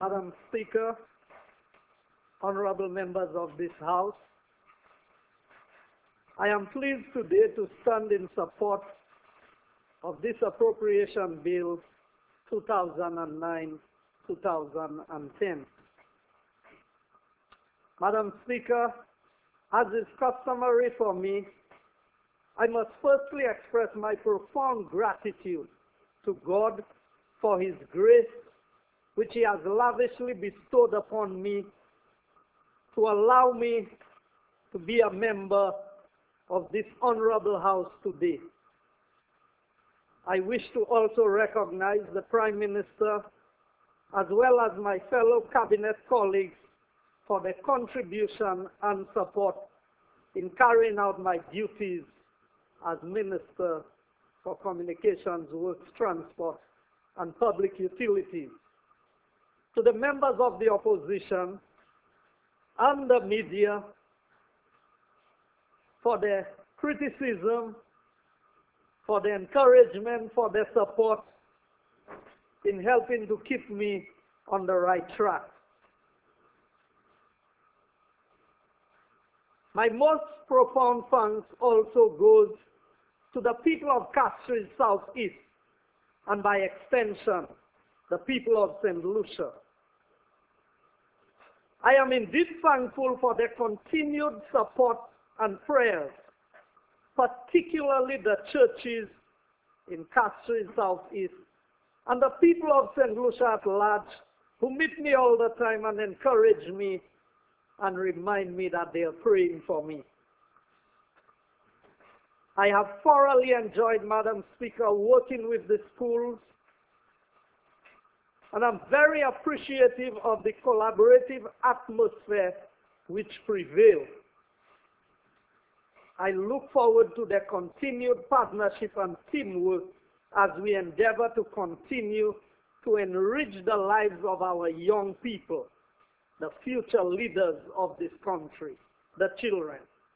Madam Speaker, honorable members of this House, I am pleased today to stand in support of this Appropriation Bill 2009-2010. Madam Speaker, as is customary for me, I must firstly express my profound gratitude to God for His grace, which He has lavishly bestowed upon me to allow me to be a member of this honorable House today. I wish to also recognize the Prime Minister as well as my fellow cabinet colleagues for their contribution and support in carrying out my duties as Minister for Communications, Works, Transport, and Public Utilities. To the members of the opposition and the media for their criticism, for their encouragement, for their support in helping to keep me on the right track. My most profound thanks also goes to the people of Castries Southeast and by extension, the people of St. Lucia. I am indeed thankful for their continued support and prayers, particularly the churches in Castries Southeast and the people of St. Lucia at large who meet me all the time and encourage me and remind me that they are praying for me. I have thoroughly enjoyed, Madam Speaker, working with the schools, and I'm very appreciative of the collaborative atmosphere which prevails. I look forward to their continued partnership and teamwork as we endeavor to continue to enrich the lives of our young people, the future leaders of this country, the children.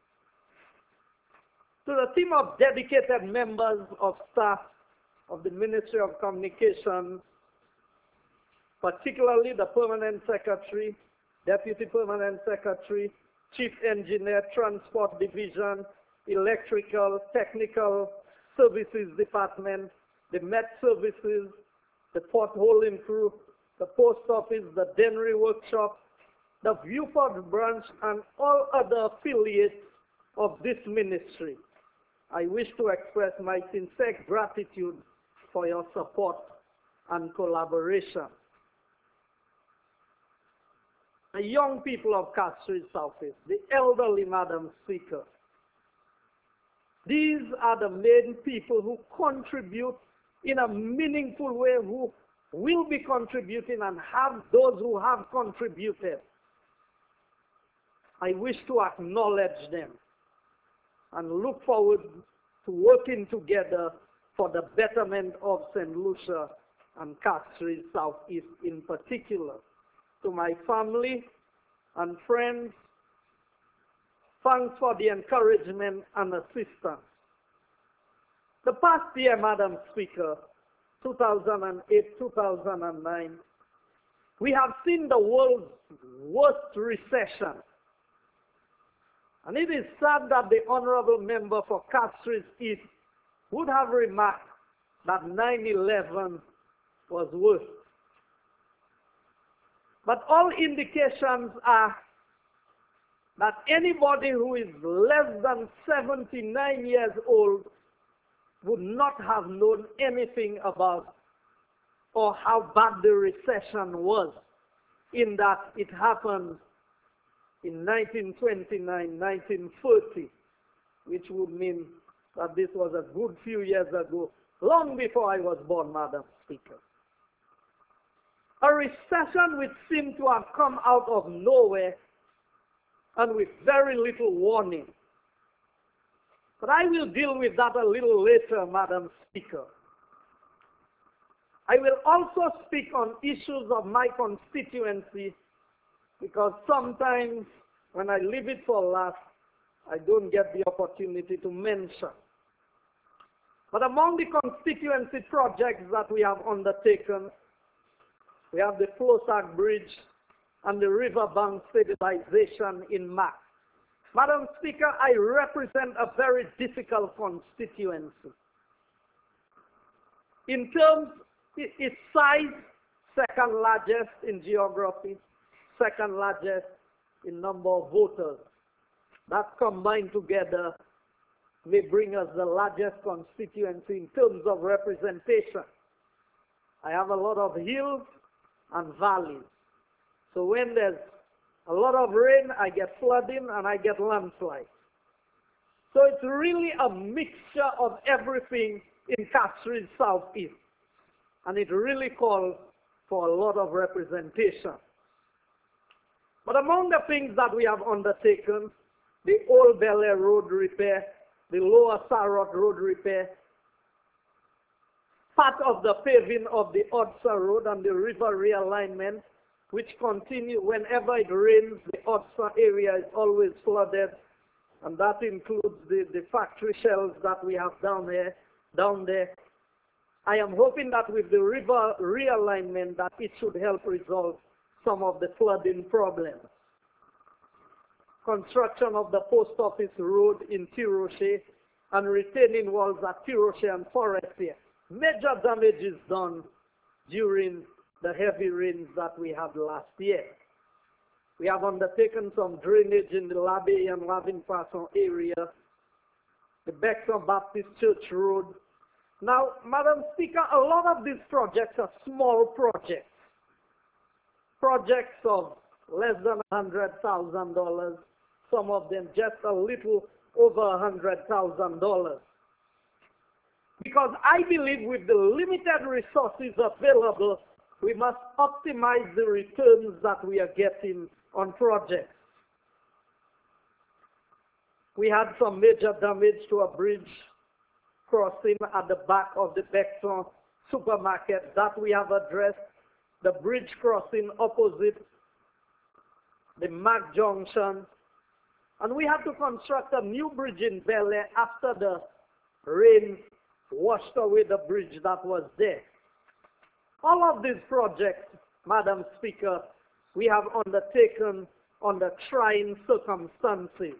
To the team of dedicated members of staff of the Ministry of Communications, particularly the Permanent Secretary, Deputy Permanent Secretary, Chief Engineer, Transport Division, Electrical, Technical Services Department, the Met Services, the Port Holding Crew, the Post Office, the Dennery Workshop, the Viewport Branch, and all other affiliates of this ministry. I wish to express my sincere gratitude for your support and collaboration. The young people of Castries Southeast, the elderly, Madam Speaker, these are the main people who contribute in a meaningful way, who will be contributing and have those who have contributed. I wish to acknowledge them and look forward to working together for the betterment of St. Lucia and Castries Southeast in particular. To my family and friends, thanks for the encouragement and assistance. The past year, Madam Speaker, 2008-2009, we have seen the world's worst recession. And it is sad that the honorable member for Castries East would have remarked that 9/11 was worse. But all indications are that anybody who is less than 79 years old would not have known anything about or how bad the recession was, in that it happened in 1929, 1930, which would mean that this was a good few years ago, long before I was born, Madam Speaker. A recession which seemed to have come out of nowhere and with very little warning. But I will deal with that a little later, Madam Speaker. I will also speak on issues of my constituency, because sometimes when I leave it for last, I don't get the opportunity to mention. But among the constituency projects that we have undertaken, We have the Flosac Bridge and the riverbank stabilization in Mac. Madam Speaker, I represent a very difficult constituency. In terms, its size, second largest in geography, second largest in number of voters. That combined together may bring us the largest constituency in terms of representation. I have a lot of hills and valleys. So when there's a lot of rain, I get flooding and I get landslides. So it's really a mixture of everything in Castries Southeast. And it really calls for a lot of representation. But among the things that we have undertaken, the Old Bel Air Road repair, the Lower Sarot Road repair, part of the paving of the Odsa Road and the river realignment, which continue whenever it rains, the Odsa area is always flooded, and that includes the factory shells that we have down there. I am hoping that with the river realignment that it should help resolve some of the flooding problems. Construction of the post office road in Tiroche and retaining walls at Tiroche and Forestier. Major damage is done during the heavy rains that we had last year. We have undertaken some drainage in the Labé and Lavin-Passon area, the Bexon Baptist Church Road. Now, Madam Speaker, a lot of these projects are small projects. Projects of less than $100,000, some of them just a little over $100,000. Because I believe with the limited resources available, we must optimize the returns that we are getting on projects. We had some major damage to a bridge crossing at the back of the Bexon supermarket that we have addressed. The bridge crossing opposite the Mac Junction. And we had to construct a new bridge in Bel Air after the rain washed away the bridge that was there. All of these projects, Madam Speaker, we have undertaken under trying circumstances.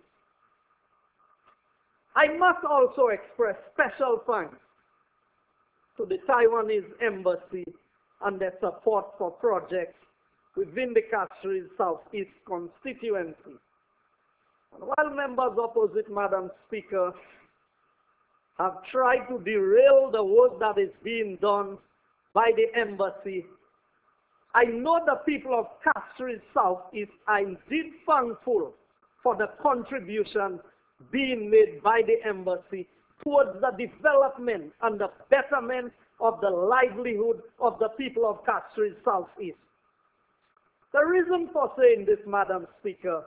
I must also express special thanks to the Taiwanese Embassy and their support for projects within the Castries Southeast constituency. And while members opposite, Madam Speaker, have tried to derail the work that is being done by the embassy, I know the people of Castries Southeast are indeed thankful for the contribution being made by the embassy towards the development and the betterment of the livelihood of the people of Castries Southeast. The reason for saying this, Madam Speaker,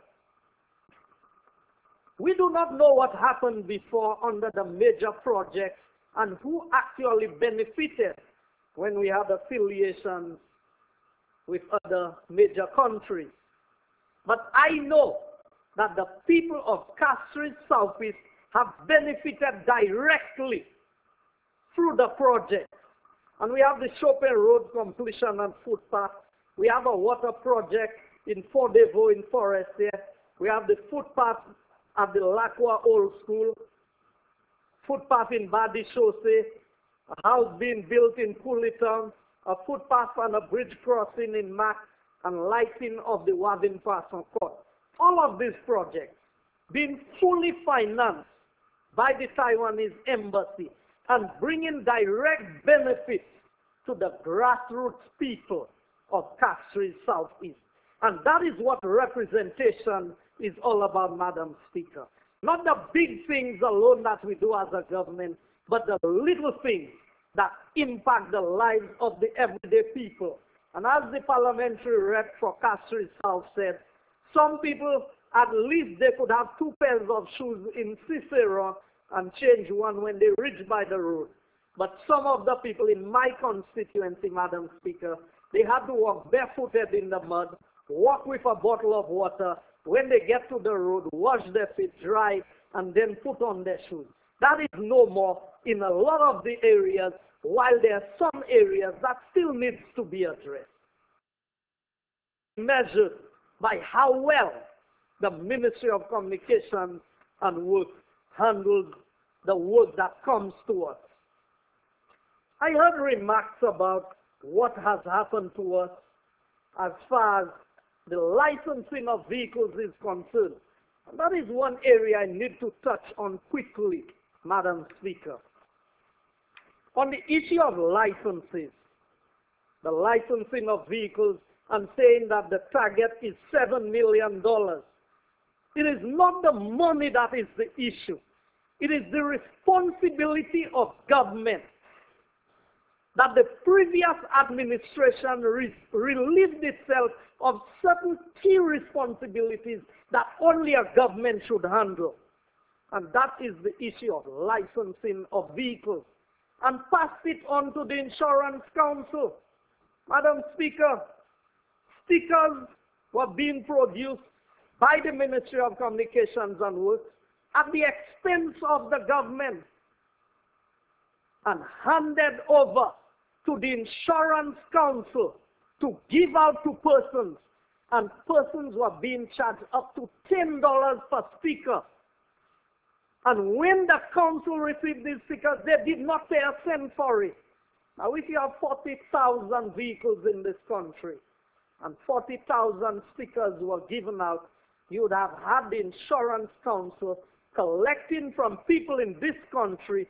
we do not know what happened before under the major projects and who actually benefited when we had affiliations with other major countries. But I know that the people of Castries Southeast have benefited directly through the project. And we have the Chopin Road completion and footpath. We have a water project in Fort Devo in Forestier. We have the footpath at the Lacroix Old School, footpath in Badi Chaussee, a house being built in Coolitown, a footpath and a bridge crossing in Mac, and lighting of the Wavin-Passon Court. All of these projects being fully financed by the Taiwanese embassy and bringing direct benefits to the grassroots people of Castries Southeast. And that is what representation is all about, Madam Speaker. Not the big things alone that we do as a government, but the little things that impact the lives of the everyday people. And as the parliamentary rep for Castries South said, some people, at least they could have 2 pairs of shoes in Cicero and change one when they reach by the road. But some of the people in my constituency, Madam Speaker, they had to walk barefooted in the mud, walk with a bottle of water. When they get to the road, wash their feet dry, and then put on their shoes. That is no more in a lot of the areas, while there are some areas that still needs to be addressed. measured by how well the Ministry of Communications and Works handles the work that comes to us. I heard remarks about what has happened to us as far as the licensing of vehicles is concerned. And that is one area I need to touch on quickly, Madam Speaker. On the issue of licenses, the licensing of vehicles, and saying that the target is $7 million. It is not the money that is the issue. It is the responsibility of government that the previous administration relieved itself of certain key responsibilities that only a government should handle. And that is the issue of licensing of vehicles, and passed it on to the Insurance Council. Madam Speaker, stickers were being produced by the Ministry of Communications and Works at the expense of the government and handed over to the Insurance Council to give out to persons, and persons were being charged up to $10 per sticker. And when the council received these stickers, they did not pay a cent for it. Now, if you have 40,000 vehicles in this country, and 40,000 stickers were given out, you would have had the Insurance Council collecting from people in this country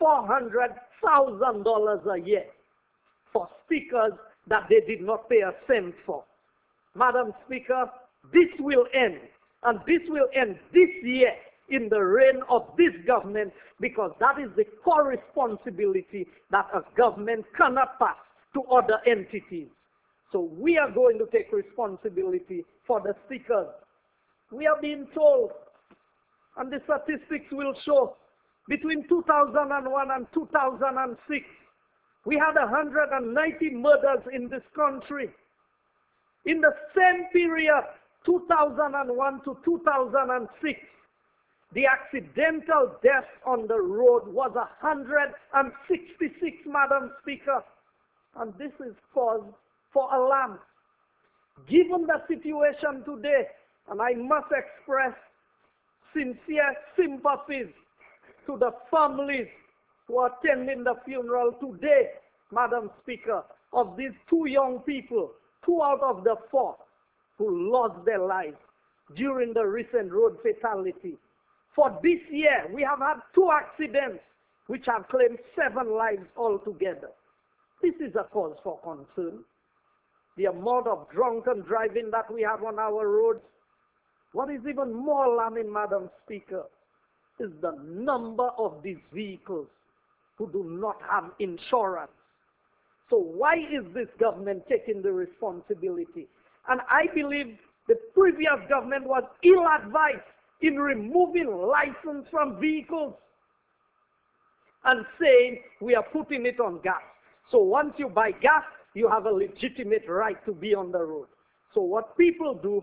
$400,000 a year for stickers that they did not pay a cent for. Madam Speaker, this will end, and this will end this year in the reign of this government, because that is the core responsibility that a government cannot pass to other entities. So we are going to take responsibility for the stickers. We are being told, and the statistics will show, between 2001 and 2006, we had 190 murders in this country. In the same period, 2001 to 2006, the accidental deaths on the road was 166, Madam Speaker. And this is cause for alarm. Given the situation today, and I must express sincere sympathies to the families who are attending the funeral today, Madam Speaker, of these two young people, 2 out of the 4, who lost their lives during the recent road fatality. For this year, we have had 2 accidents which have claimed 7 lives altogether. This is a cause for concern. The amount of drunken driving that we have on our roads. What is even more alarming, Madam Speaker, is the number of these vehicles who do not have insurance. So why is this government taking the responsibility? And I believe the previous government was ill-advised in removing license from vehicles and saying we are putting it on gas. So once you buy gas, you have a legitimate right to be on the road. So what people do,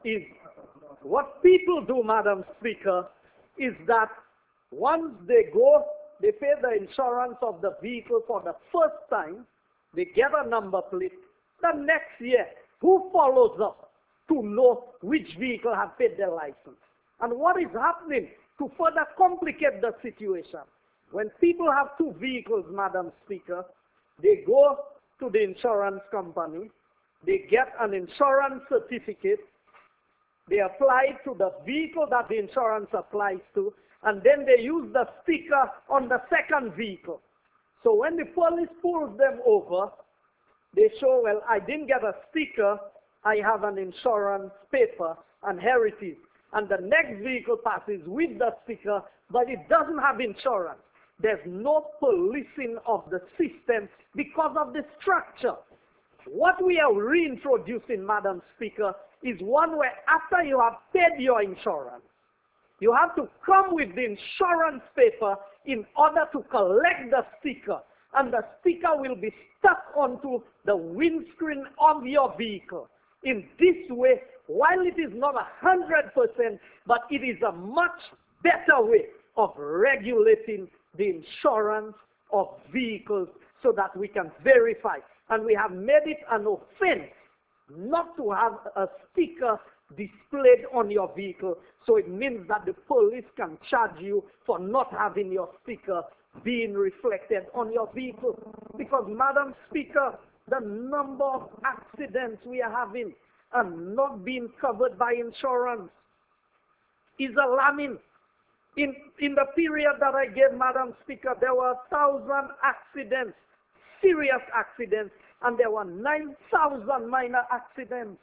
Madam Speaker, is that once they go, they pay the insurance of the vehicle for the first time, they get a number plate. The next year, who follows up to know which vehicle have paid their license? And what is happening to further complicate the situation? When people have 2 vehicles, Madam Speaker, they go to the insurance company, they get an insurance certificate, they apply to the vehicle that the insurance applies to, and then they use the sticker on the second vehicle. So when the police pulls them over, they show, well, I didn't get a sticker, I have an insurance paper, and here it is. And the next vehicle passes with the sticker, but it doesn't have insurance. There's no policing of the system because of the structure. What we are reintroducing, Madam Speaker, is one where after you have paid your insurance, you have to come with the insurance paper in order to collect the sticker. And the sticker will be stuck onto the windscreen of your vehicle. In this way, while it is not 100%, but it is a much better way of regulating the insurance of vehicles so that we can verify. And we have made it an offense not to have a sticker displayed on your vehicle. So it means that the police can charge you for not having your sticker being reflected on your vehicle. Because, Madam Speaker, the number of accidents we are having and not being covered by insurance is alarming. In the period that I gave, Madam Speaker, there were 1,000 accidents, serious accidents, and there were 9,000 minor accidents.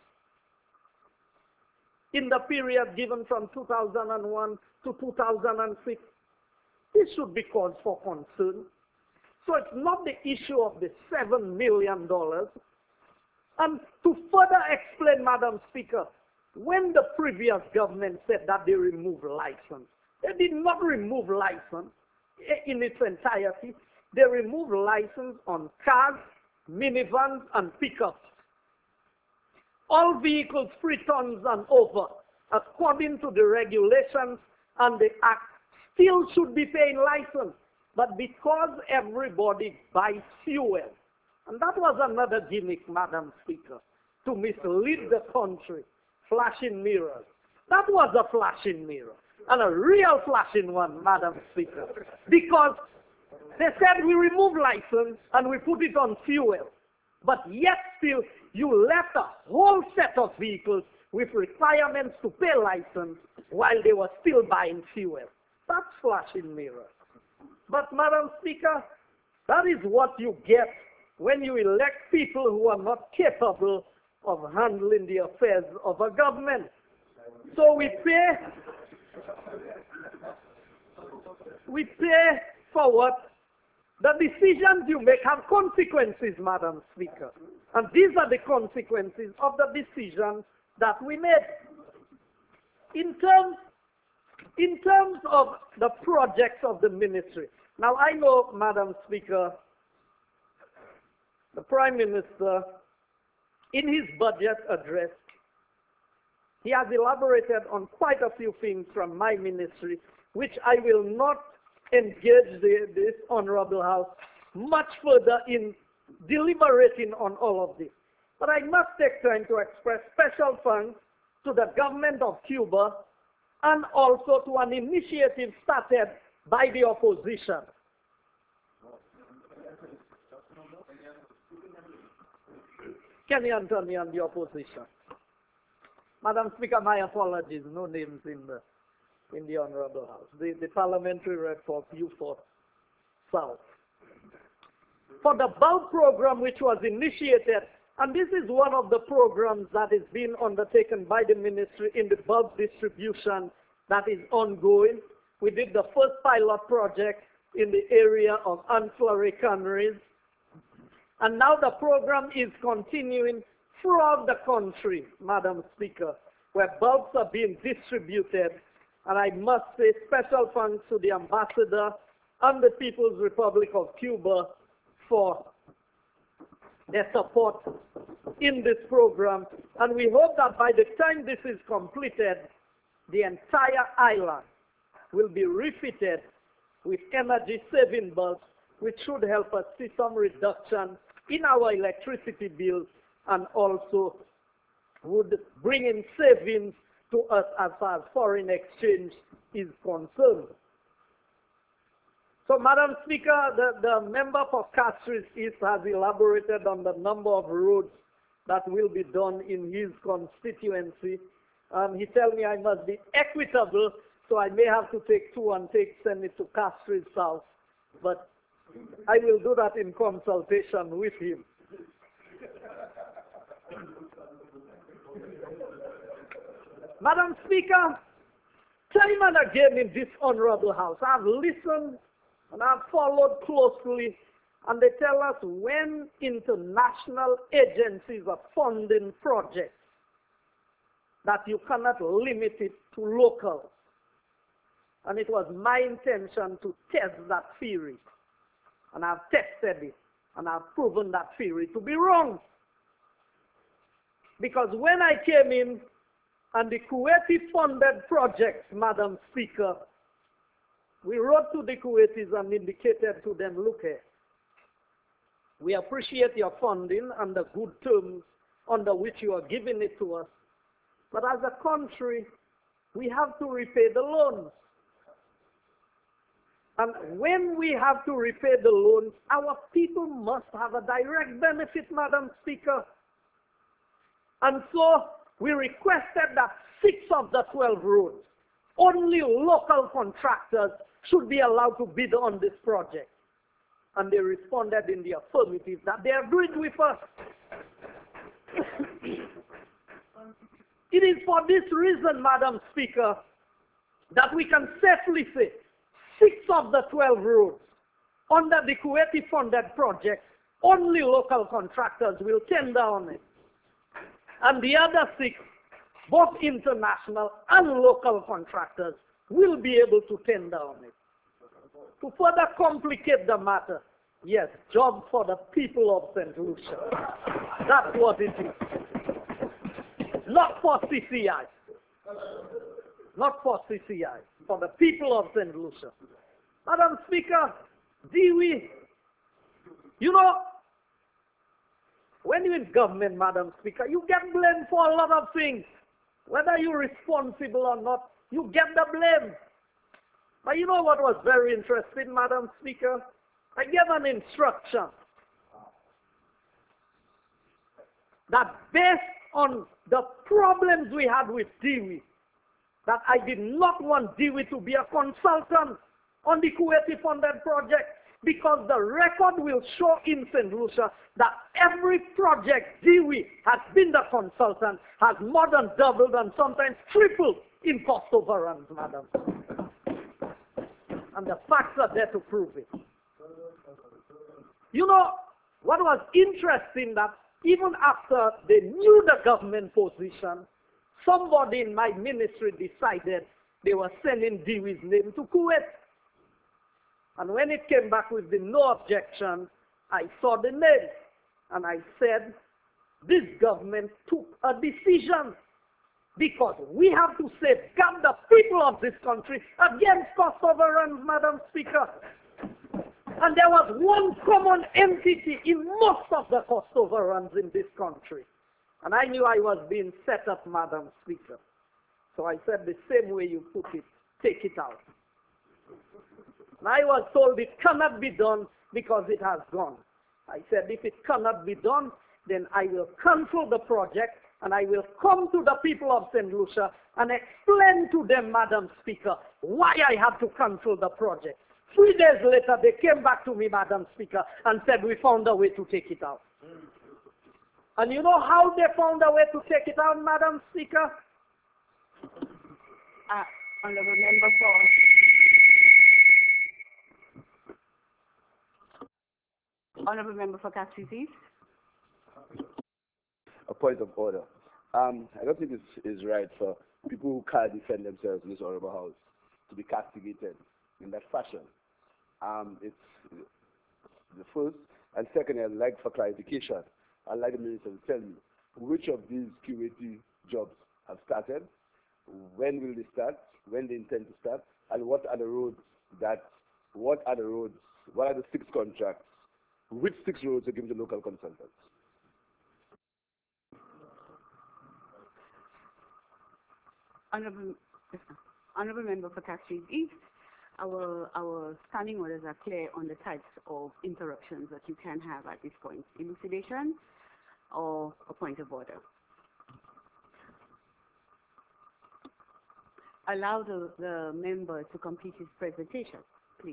In the period given from 2001 to 2006, this should be cause for concern. So it's not the issue of the $7 million. And to further explain, Madam Speaker, when the previous government said that they removed license, they did not remove license in its entirety. They removed license on cars, minivans, and pickups. All vehicles 3 tons and over, according to the regulations and the Act, still should be paying license. But because everybody buys fuel, and that was another gimmick, Madam Speaker, to mislead the country, flashing mirrors. That was a flashing mirror, and a real flashing one, Madam Speaker, because they said we remove license and we put it on fuel, but yet still you left a whole set of vehicles with requirements to pay license while they were still buying fuel. That's flashing mirrors. But, Madam Speaker, that is what you get when you elect people who are not capable of handling the affairs of a government. So we pay for what? The decisions you make have consequences, Madam Speaker. And these are the consequences of the decisions that we made. In terms of the projects of the ministry. Now, I know, Madam Speaker, the Prime Minister, in his budget address, he has elaborated on quite a few things from my ministry, which I will not engage this Honorable House much further in deliberating on all of this. But I must take time to express special thanks to the government of Cuba and also to an initiative started by the opposition. Kenny Anthony and the opposition. Madam Speaker, my apologies, no names in the Honorable House. The parliamentary rep for Beaufort South. For the bulk program which was initiated, and this is one of the programs that is being undertaken by the ministry in the bulk distribution that is ongoing. We did the first pilot project in the area of ancillary canneries. And now the program is continuing throughout the country, Madam Speaker, where bulks are being distributed. And I must say special thanks to the Ambassador and the People's Republic of Cuba for their support in this program. And we hope that by the time this is completed, the entire island will be refitted with energy-saving bulbs, which should help us see some reduction in our electricity bills and also would bring in savings to us as far as foreign exchange is concerned. So, Madam Speaker, the member for Castries East has elaborated on the number of roads that will be done in his constituency. He tells me I must be equitable, so I may have to take 2 and send it to Castries South. But I will do that in consultation with him. Madam Speaker, time and again in this Honorable House, I've listened and I've followed closely, and they tell us when international agencies are funding projects, that you cannot limit it to local. And it was my intention to test that theory. And I've tested it, and I've proven that theory to be wrong. Because when I came in, and the Kuwaiti-funded projects, Madam Speaker, we wrote to the Kuwaitis and indicated to them, look here, we appreciate your funding and the good terms under which you are giving it to us. But as a country, we have to repay the loans. And when we have to repay the loans, our people must have a direct benefit, Madam Speaker. And so we requested that 6 of the 12 roads, only local contractors should be allowed to bid on this project. And they responded in the affirmative that they agreed with us. It is for this reason, Madam Speaker, that we can safely say 6 of the 12 roads under the Kuwaiti-funded project, only local contractors will tender on it. And the other 6, both international and local contractors, will be able to tender on it. To further complicate the matter, yes, job for the people of St. Lucia. That's what it is. Not for CCI. Not for CCI. For the people of St. Lucia. Madam Speaker, Dewey, you know, when you're in government, Madam Speaker, you get blamed for a lot of things. Whether you're responsible or not, you get the blame. But you know what was very interesting, Madam Speaker? I gave an instruction that based on the problems we had with Dewey, that I did not want Dewey to be a consultant on the Kuwaiti-funded project, because the record will show in St. Lucia that every project Dewey has been the consultant has more than doubled and sometimes tripled in cost overruns, Madam. And the facts are there to prove it. You know, what was interesting that even after they knew the government position, somebody in my ministry decided they were sending Dewey's name to Kuwait. And when it came back with the no objection, I saw the name. And I said, this government took a decision because we have to safeguard the people of this country against cost overruns, Madam Speaker. And there was one common entity in most of the cost overruns in this country. And I knew I was being set up, Madam Speaker. So I said, the same way you put it, take it out. And I was told it cannot be done because it has gone. I said, if it cannot be done, then I will cancel the project and I will come to the people of St. Lucia and explain to them, Madam Speaker, why I have to cancel the project. 3 days later, they came back to me, Madam Speaker, and said, we found a way to take it out. And you know how they found a way to take it out, Madam Speaker? Honorable Member for... Honorable Member for Castries East. A point of order. I don't think it's right for people who can't defend themselves in this honorable house to be castigated in that fashion. It's the first. And second, I'd like for clarification. I'd like the minister to tell me which of these QAT jobs have started, when will they start, when they intend to start, and what are the 6 contracts, which 6 roads are given to local consultants? Honorable Member for Castries East, our standing orders are clear on the types of interruptions that you can have at this point. Elucidation or a point of order. Allow the member to complete his presentation, please.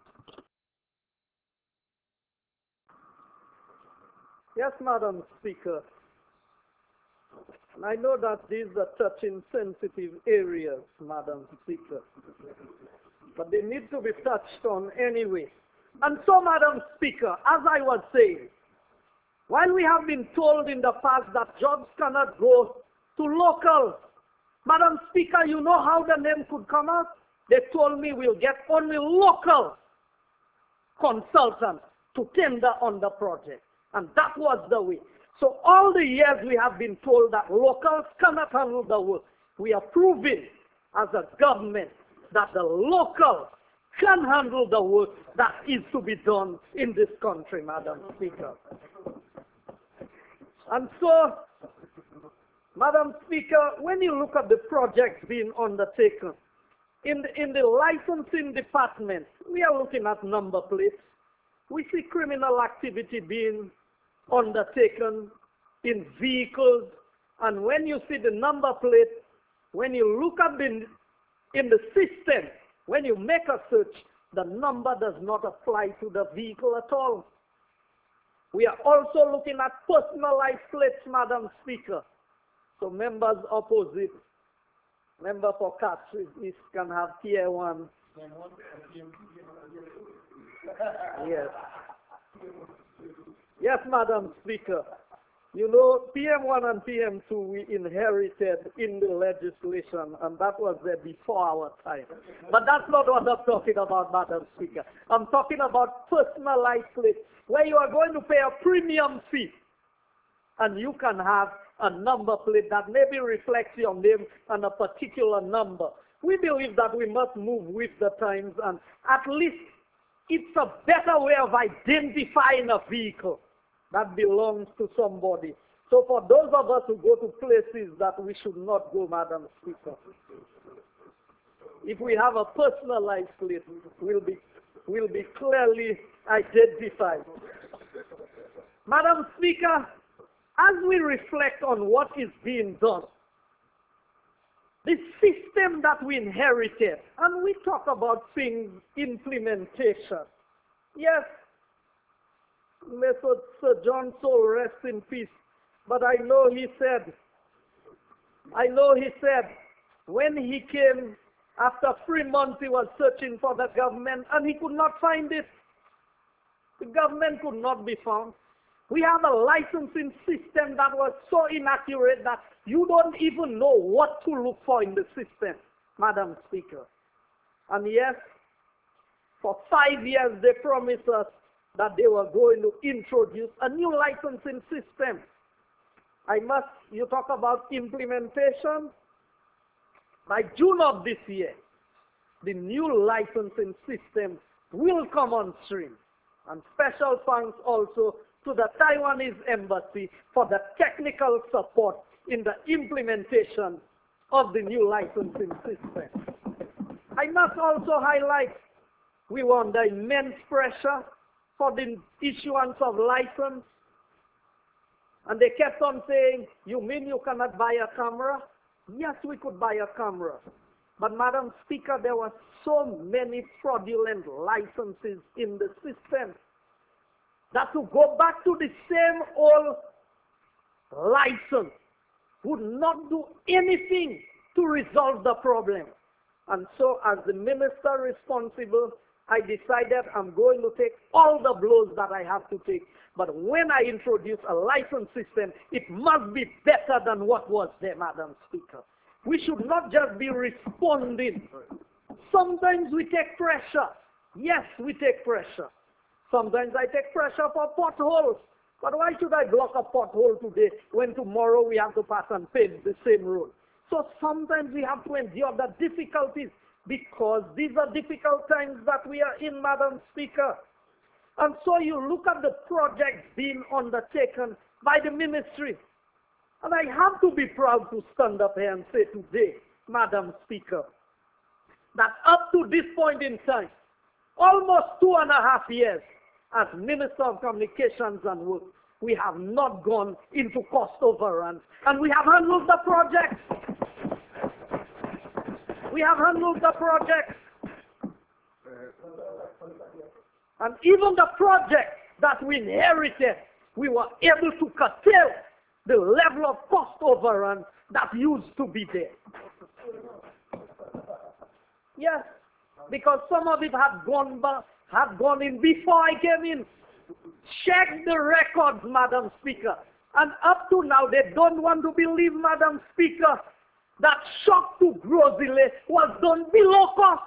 Yes, Madam Speaker. And I know that these are touching sensitive areas, Madam Speaker. But they need to be touched on anyway. And so, Madam Speaker, as I was saying, while we have been told in the past that jobs cannot go to local, Madam Speaker, you know how the name could come out? They told me we'll get only local consultants to tender on the project. And that was the way. So all the years we have been told that locals cannot handle the work. We are proving as a government that the local can handle the work that is to be done in this country, Madam Speaker. And so Madam Speaker, when you look at the projects being undertaken, in the licensing department, we are looking at number plates. We see criminal activity being undertaken in vehicles, and when you see the number plate, when you look at in the system, when you make a search, the number does not apply to the vehicle at all. We are also looking at personalized plates, Madam Speaker. So members opposite, member for Catherine East can have tier 1. Yes. Yes, Madam Speaker. You know, PM1 and PM2 we inherited in the legislation, and that was there before our time. But that's not what I'm talking about, Madam Speaker. I'm talking about personalized plates, where you are going to pay a premium fee, and you can have a number plate that maybe reflects your name and a particular number. We believe that we must move with the times, and at least it's a better way of identifying a vehicle that belongs to somebody. So for those of us who go to places that we should not go, Madam Speaker, if we have a personalized plate, we'll be clearly identified. Madam Speaker, as we reflect on what is being done, the system that we inherited, and we talk about things, implementation. Yes, may Sir John Soul rest in peace, but I know he said, when he came, after 3 months he was searching for the government and he could not find it. The government could not be found. We have a licensing system that was so inaccurate that you don't even know what to look for in the system, Madam Speaker. And yes, for 5 years they promised us that they were going to introduce a new licensing system. You talk about implementation. By June of this year, the new licensing system will come on stream. And special thanks also to the Taiwanese embassy for the technical support in the implementation of the new licensing system. I must also highlight, we were under immense pressure for the issuance of license. And they kept on saying, you mean you cannot buy a camera? Yes, we could buy a camera. But Madam Speaker, there were so many fraudulent licenses in the system that to go back to the same old license would not do anything to resolve the problem. And so as the minister responsible, I decided I'm going to take all the blows that I have to take. But when I introduce a license system, it must be better than what was there, Madam Speaker. We should not just be responding. Sometimes we take pressure. Yes, we take pressure. Sometimes I take pressure for potholes. But why should I block a pothole today when tomorrow we have to pass and pave the same road? So sometimes we have to endure the difficulties because these are difficult times that we are in, Madam Speaker. And so you look at the projects being undertaken by the ministry. And I have to be proud to stand up here and say today, Madam Speaker, that up to this point in time, almost 2.5 years, as Minister of Communications and Works, we have not gone into cost overruns. And we have handled the projects. We have handled the projects. And even the projects that we inherited, we were able to curtail the level of cost overrun that used to be there. Yes, because some of it had gone in before I came in. Check the records, Madam Speaker. And up to now, they don't want to believe, Madam Speaker, that shock to Grozile was done below cost.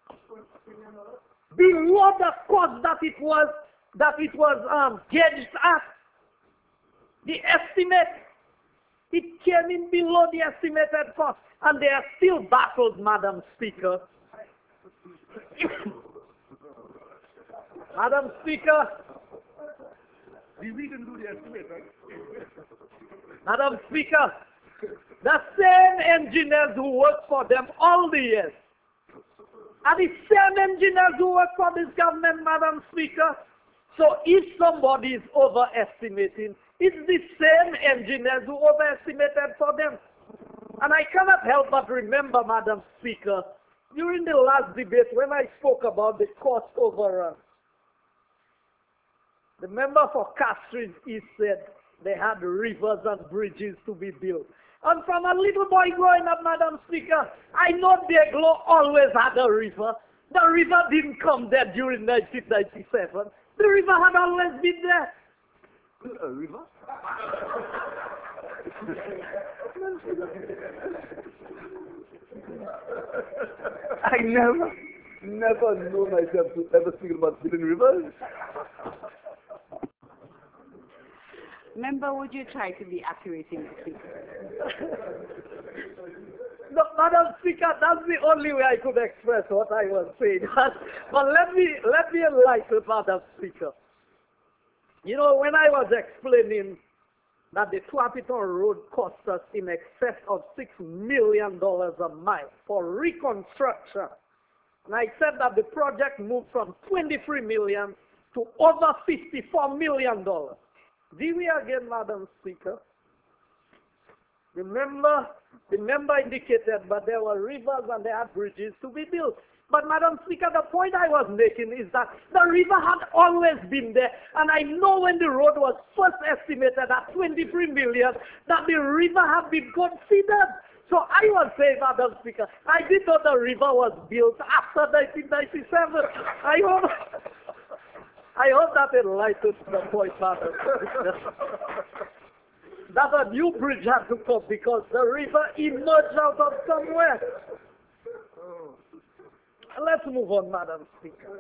Below the cost that it was gauged at. The estimate, it came in below the estimated cost. And they are still baffled, Madam Speaker. Madam Speaker, we didn't do the estimate, right? Madam Speaker, The same engineers who worked for them all the years. And the same engineers who work for this government, Madam Speaker. So if somebody is overestimating, it's the same engineers who overestimated for them. And I cannot help but remember, Madam Speaker, during the last debate when I spoke about the cost overrun, the member for Castries East said they had rivers and bridges to be built. And from a little boy growing up, Madam Speaker, I know Deglo always had a river. The river didn't come there during 1997. The river had always been there. A river? I never know myself to ever speak about building rivers. Member, would you try to be accurate in this? No, Madam Speaker, that's the only way I could express what I was saying. But let me enlighten, Madam Speaker. You know, when I was explaining that the Tuapiton Road cost us in excess of $6 million a mile for reconstruction, and I said that the project moved from $23 million to over $54 million. Do we again, Madam Speaker? The member indicated, but there were rivers and there had bridges to be built. But Madam Speaker, the point I was making is that the river had always been there. And I know when the road was first estimated at 23 million, that the river had been considered. So I was saying, Madam Speaker, I did know the river was built after 1997. I hope that enlightens the point, Madam Speaker. That a new bridge had to come because the river emerged out of somewhere. Let's move on, Madam Speaker.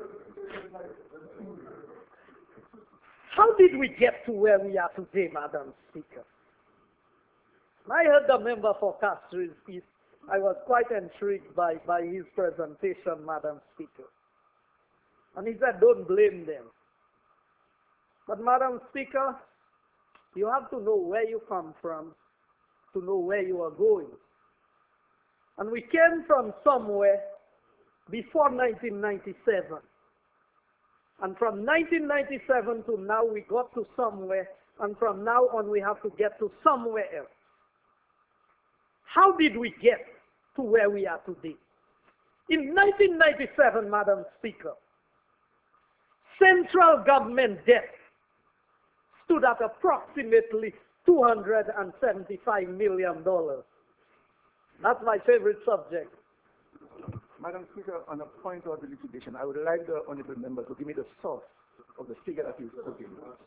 How did we get to where we are today, Madam Speaker? I heard the member for Castries East. I was quite intrigued by his presentation, Madam Speaker. And he said, don't blame them. But Madam Speaker, you have to know where you come from to know where you are going. And we came from somewhere before 1997. And from 1997 to now we got to somewhere, and from now on we have to get to somewhere else. How did we get to where we are today? In 1997, Madam Speaker, central government debt stood at approximately $275 million. That's my favorite subject. Madam Speaker, on a point of elucidation, I would like the honorable member to give me the source of the figure that he's quoting.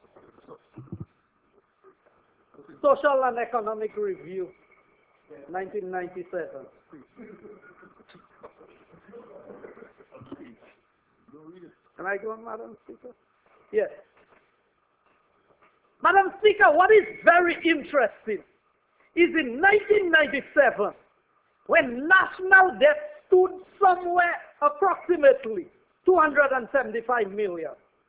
Social and Economic Review, 1997. Can I go on, Madam Speaker? Yes. Madam Speaker, what is very interesting is in 1997, when national debt stood somewhere approximately 275 million.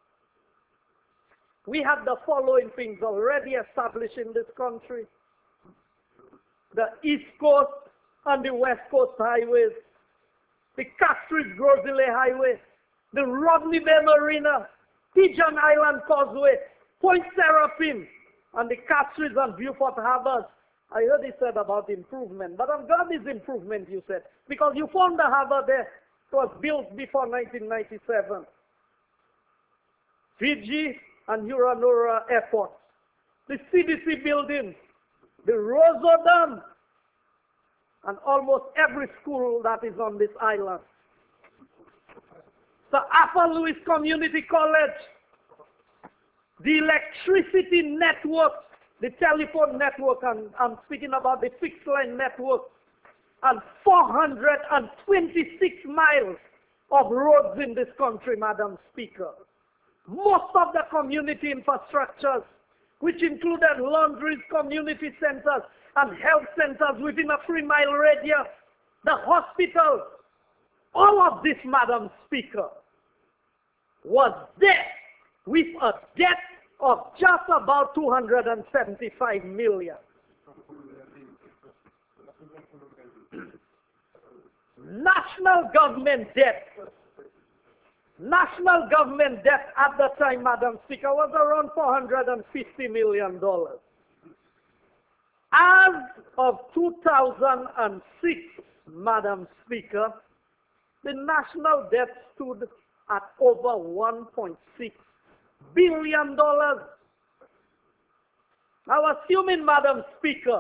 We had the following things already established in this country. The East Coast and the West Coast highways, the Castries-Grosile Highway, the Rodney Bay Marina, Pigeon Island Causeway, Point Seraphim, and the Castries and Beaufort Harbors. I heard he said about improvement, but I'm glad it's improvement, you said, because you found the harbor there. It was built before 1997. Fiji and Uranora airports, the CDC building, the Roseau Dam, and almost every school that is on this island. The Upper Louis Community College, the electricity network, the telephone network, and I'm speaking about the fixed line network, and 426 miles of roads in this country, Madam Speaker. Most of the community infrastructures, which included laundries, community centers, and health centers within a 3-mile radius, the hospital, all of this, Madam Speaker, was there with a debt of just about 275 million. National government debt. National government debt at the time, Madam Speaker, was around $450 million. As of 2006, Madam Speaker, the national debt stood at over $1.6 billion. Now, assuming, Madam Speaker,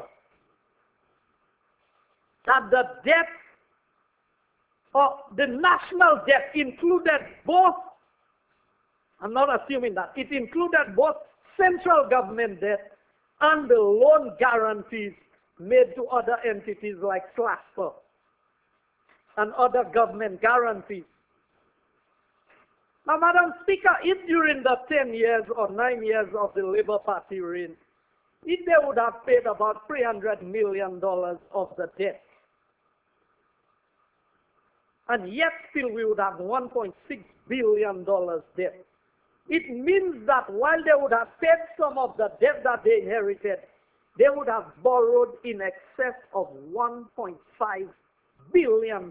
that the debt or the national debt included both, I'm not assuming that, it included both central government debt and the loan guarantees made to other entities like SLASPA and other government guarantees. Now, Madam Speaker, if during the 10 years or 9 years of the Labour Party reign, if they would have paid about $300 million of the debt, and yet still we would have $1.6 billion debt. It means that while they would have paid some of the debt that they inherited, they would have borrowed in excess of $1.5 billion.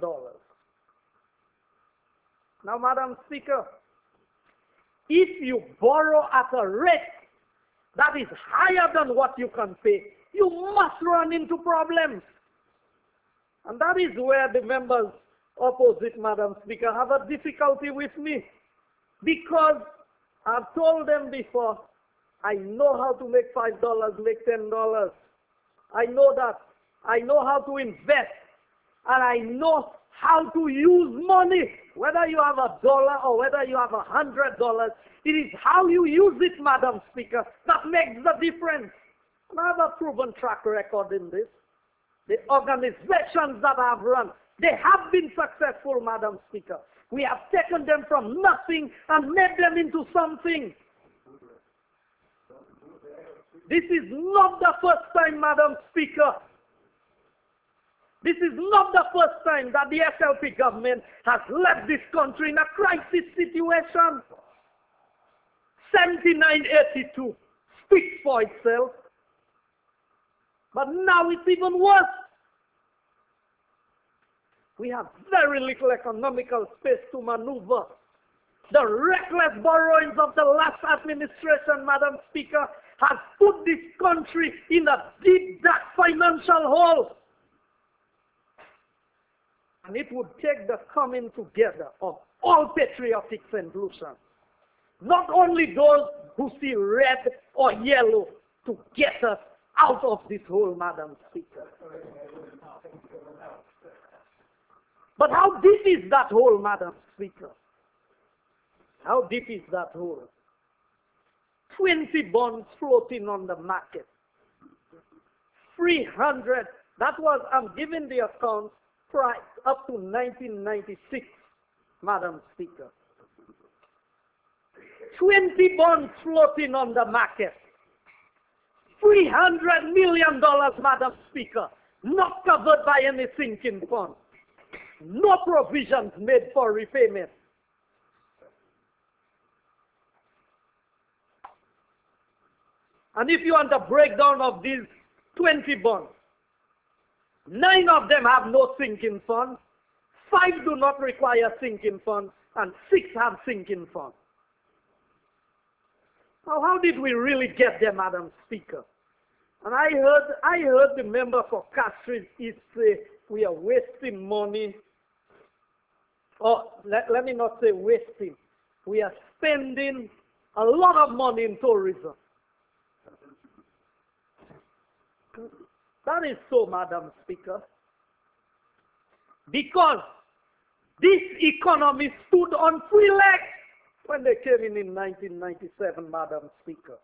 Now, Madam Speaker, if you borrow at a rate that is higher than what you can pay, you must run into problems. And that is where the members opposite, Madam Speaker, have a difficulty with me. Because I've told them before, I know how to make $5, make $10. I know that. I know how to invest. And I know how to use money. Whether you have $1 or whether you have $100, it is how you use it, Madam Speaker, that makes the difference. And I have a proven track record in this. The organizations that I've run, they have been successful, Madam Speaker. We have taken them from nothing and made them into something. This is not the first time, Madam Speaker. This is not the first time that the SLP government has left this country in a crisis situation. 7982 speaks for itself. But now it's even worse. We have very little economical space to maneuver. The reckless borrowings of the last administration, Madam Speaker, has put this country in a deep, dark financial hole. And it would take the coming together of all patriotic solutions, not only those who see red or yellow, to get us out of this hole, Madam Speaker. But how deep is that hole, Madam Speaker? How deep is that hole? 20 bonds floating on the market. 300, that was, I'm giving the account price up to 1996, Madam Speaker. 20 bonds floating on the market. $300 million, Madam Speaker, not covered by any sinking fund. No provisions made for repayment. And if you want a breakdown of these 20 bonds, 9 of them have no sinking fund, 5 do not require sinking fund, and 6 have sinking fund. Now, how did we really get there, Madam Speaker? And I heard the member for Castries East say we are wasting money. Or let me not say wasting. We are spending a lot of money in tourism. That is so, Madam Speaker. Because this economy stood on 3 legs when they came in 1997, Madam Speaker.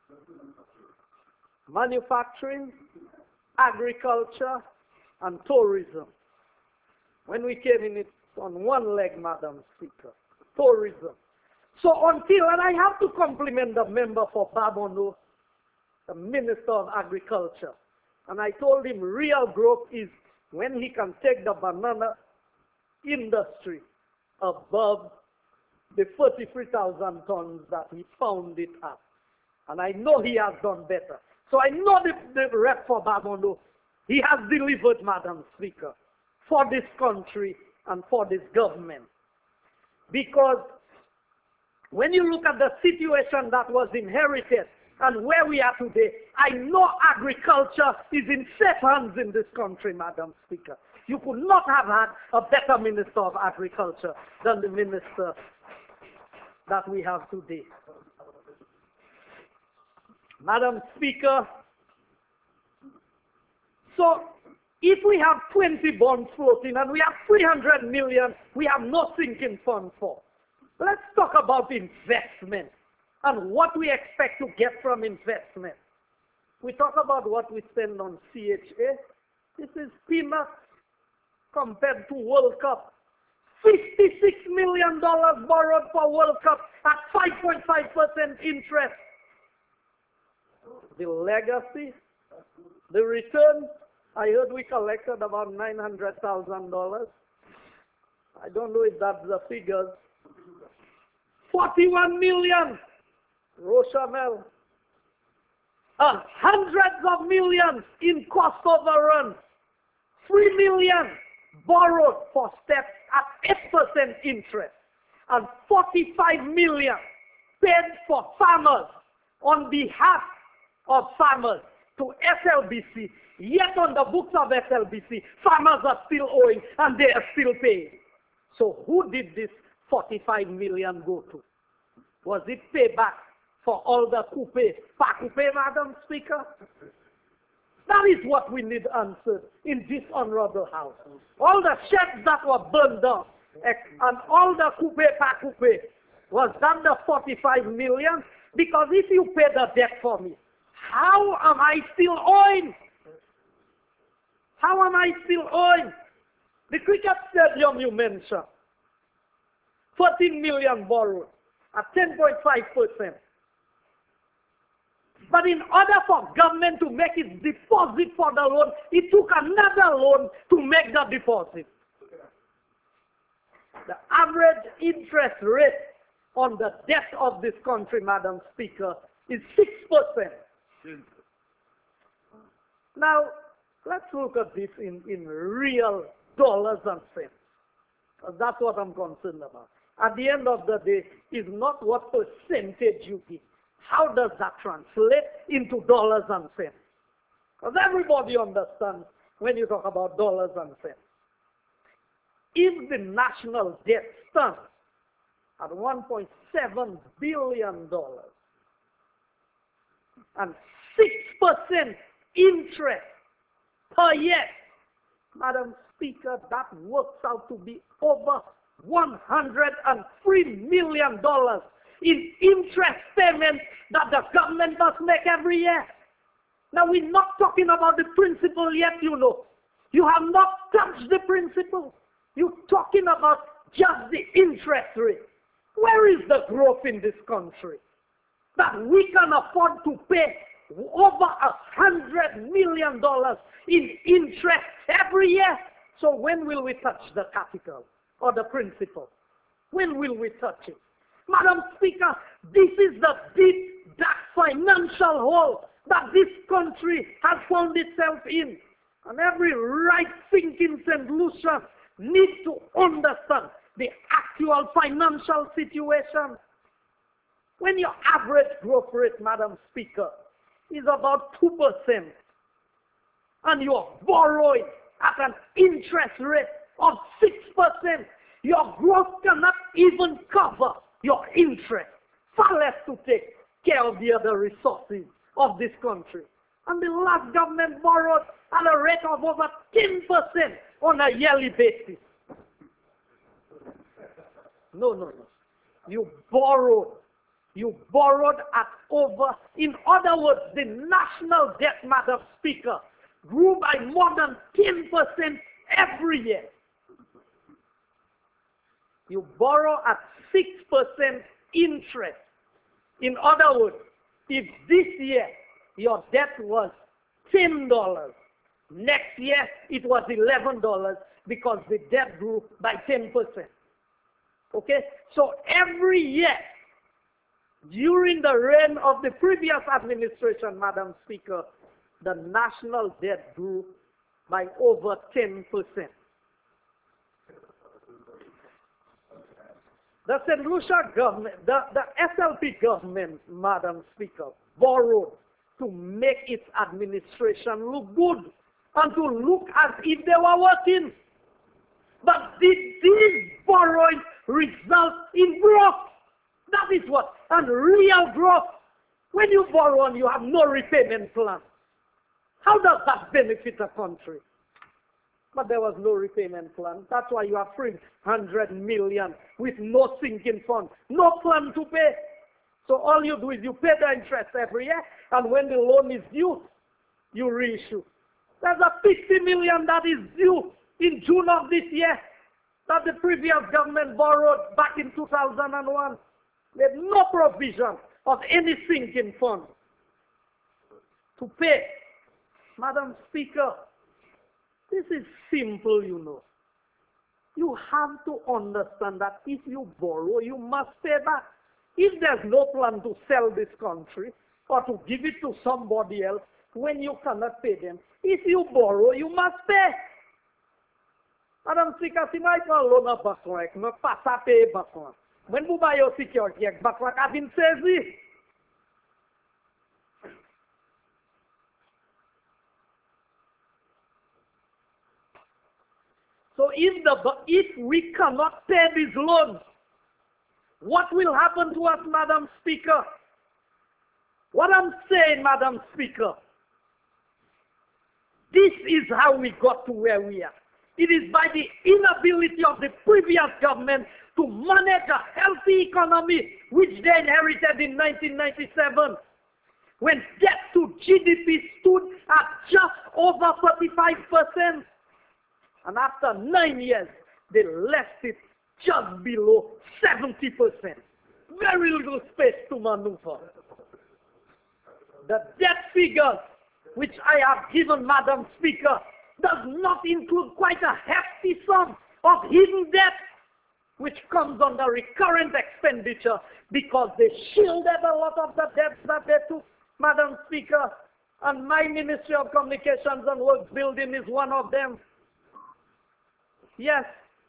Manufacturing, agriculture, and tourism. When we came in, it's on 1 leg, Madam Speaker. Tourism. So until, and I have to compliment the member for Babono, the Minister of Agriculture. And I told him real growth is when he can take the banana industry above the 43,000 tons that he found it at. And I know he has done better. So I know the rep for Babono He has delivered, Madam Speaker, for this country and for this government. Because when you look at the situation that was inherited and where we are today, I know agriculture is in safe hands in this country, Madam Speaker. You could not have had a better Minister of Agriculture than the Minister that we have today. Madam Speaker, so if we have 20 bonds floating and we have 300 million, we have no sinking fund for. Let's talk about investment and what we expect to get from investment. We talk about what we spend on CHA. This is peanuts compared to World Cup. $56 million borrowed for World Cup at 5.5% interest. The legacy, the return, I heard we collected about $900,000. I don't know if that's the figures. 41 million, Rochamel. Hundreds of millions in cost overrun. 3 million borrowed for steps at 8% interest. And 45 million paid for farmers on behalf of farmers to SLBC. Yet on the books of SLBC, farmers are still owing and they are still paying. So who did this 45 million go to? Was it payback for all the coupe, Madam Speaker? That is what we need answered in this honorable house. All the sheds that were burned down and all the coupe, was that the 45 million? Because if you pay the debt for me, how am I still owing? How am I still owing? The cricket stadium you mentioned, 14 million borrowed at 10.5%. But in order for government to make its deposit for the loan, it took another loan to make the deposit. The average interest rate on the debt of this country, Madam Speaker, is 6%. Now, let's look at this in real dollars and cents. That's what I'm concerned about. At the end of the day, is not what percentage you give. How does that translate into dollars and cents? Because everybody understands when you talk about dollars and cents. If the national debt stands at $1.7 billion and 6% interest per year, Madam Speaker, that works out to be over $103 million in interest payments that the government must make every year. Now, we're not talking about the principal yet, you know. You have not touched the principal. You're talking about just the interest rate. Where is the growth in this country that we can afford to pay over $100 million in interest every year? So when will we touch the capital or the principal? When will we touch it? Madam Speaker, this is the deep, dark financial hole that this country has found itself in. And every right-thinking St. Lucian needs to understand the actual financial situation. When your average growth rate, Madam Speaker, is about 2%, and you're borrowing at an interest rate of 6%, your growth cannot even cover your interest, far less to take care of the other resources of this country. And the last government borrowed at a rate of over 10% on a yearly basis. No. You borrowed at over, in other words, the national debt, Madam Speaker, grew by more than 10% every year. You borrow at 6% interest. In other words, if this year your debt was $10, next year it was $11 because the debt grew by 10%. Okay? So every year, during the reign of the previous administration, Madam Speaker, the national debt grew by over 10%. The St. Lucia government, the SLP government, Madam Speaker, borrowed to make its administration look good and to look as if they were working. But did these borrowings result in growth? That is what, and real growth. When you borrow and you have no repayment plan, how does that benefit a country? But there was no repayment plan. That's why you have 300 million with no sinking fund, no plan to pay. So all you do is you pay the interest every year, and when the loan is due, you reissue. There's a 50 million that is due in June of this year that the previous government borrowed back in 2001. There's no provision of any sinking fund to pay. Madam Speaker, this is simple, you know. You have to understand that if you borrow, you must pay back. If there's no plan to sell this country or to give it to somebody else when you cannot pay them, if you borrow, you must pay. Madam Speaker, si may loan a bakwan, me pasa pay bakwan. When you buy your security, bakwan a been saisi. So if we cannot pay these loans, what will happen to us, Madam Speaker? What I'm saying, Madam Speaker, this is how we got to where we are. It is by the inability of the previous government to manage a healthy economy, which they inherited in 1997, when debt to GDP stood at just over 45%. And after 9 years, they left it just below 70%. Very little space to maneuver. The debt figures which I have given, Madam Speaker, does not include quite a hefty sum of hidden debt, which comes under recurrent expenditure because they shielded a lot of the debts that they took, Madam Speaker. And my Ministry of Communications and Works Building is one of them. Yes,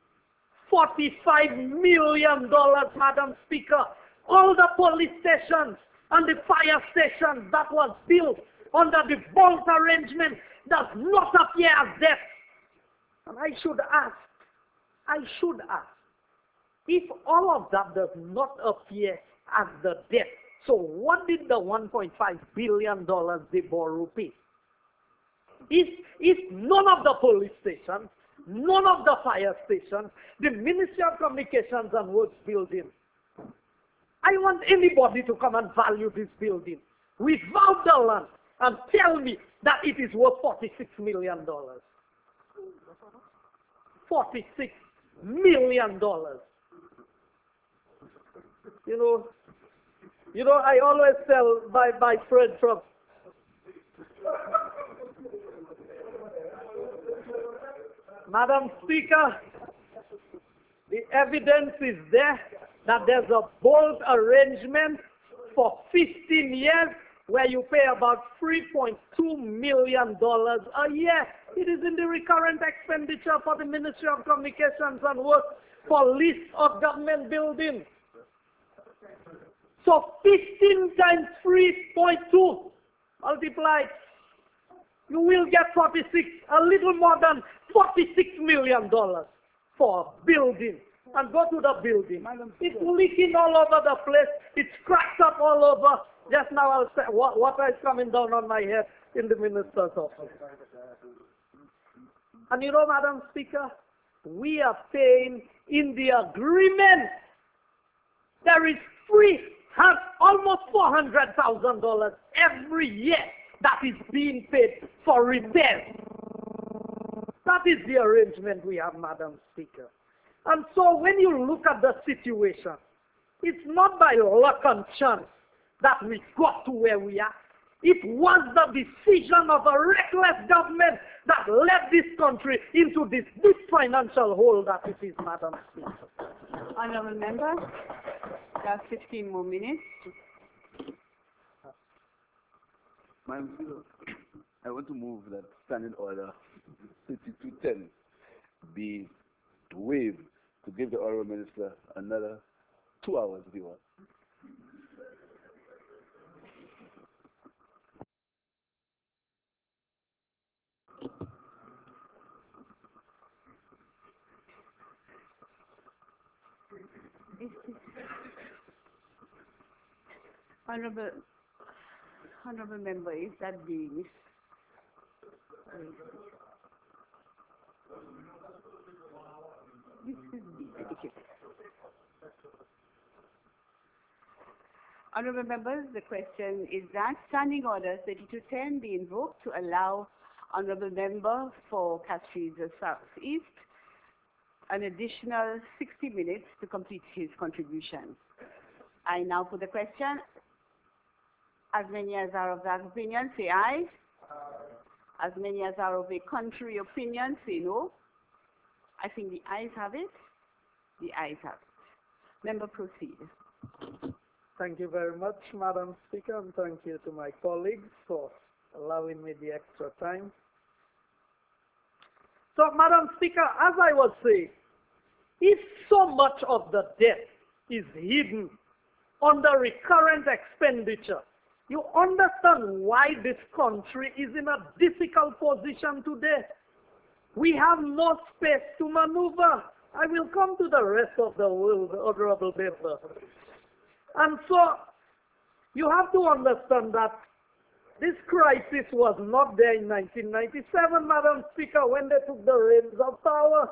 $45 million, Madam Speaker. All the police stations and the fire stations that was built under the Bolt arrangement does not appear as debt. And I should ask, if all of that does not appear as the debt, so what did the $1.5 billion they borrow pay? If none of the police stations, none of the fire stations, the Ministry of Communications and Works Building, I want anybody to come and value this building without the land and tell me that it is worth $46 million. $46 million. You know, I always tell my friend from Madam Speaker, the evidence is there that there's a Bolt arrangement for 15 years where you pay about $3.2 million a year. It is in the recurrent expenditure for the Ministry of Communications and Works for list of government buildings. So 15 times 3.2 multiplied, you will get 46, a little more than $46 million for a building. And go to the building. It's leaking all over the place. It's cracked up all over. Just now I'll say water is coming down on my head in the minister's office. And you know, Madam Speaker, we are paying in the agreement. There is almost $400,000 every year that is being paid for repairs. That is the arrangement we have, Madam Speaker. And so when you look at the situation, it's not by luck and chance that we got to where we are. It was the decision of a reckless government that led this country into this deep financial hole that it is, Madam Speaker. Honourable Member, you have 15 more minutes. Madam Speaker, I want to move that standing order 3210 be waived to give the Honorable Minister another 2 hours if he wants. Honorable member, is that the this is the okay. Honorable members, the question is that Standing Order 3210 be invoked to allow Honorable Member for Castries South East an additional 60 minutes to complete his contribution. I now put the question. As many as are of that opinion, say aye. As many as are of a contrary opinion, say no. I think the ayes have it. The ayes have it. Member, proceed. Thank you very much, Madam Speaker, and thank you to my colleagues for allowing me the extra time. So, Madam Speaker, as I was saying, if so much of the debt is hidden under recurrent expenditure, you understand why this country is in a difficult position today. We have no space to maneuver. I will come to the rest of the world, Honorable Member. And so, you have to understand that this crisis was not there in 1997, Madam Speaker, when they took the reins of power.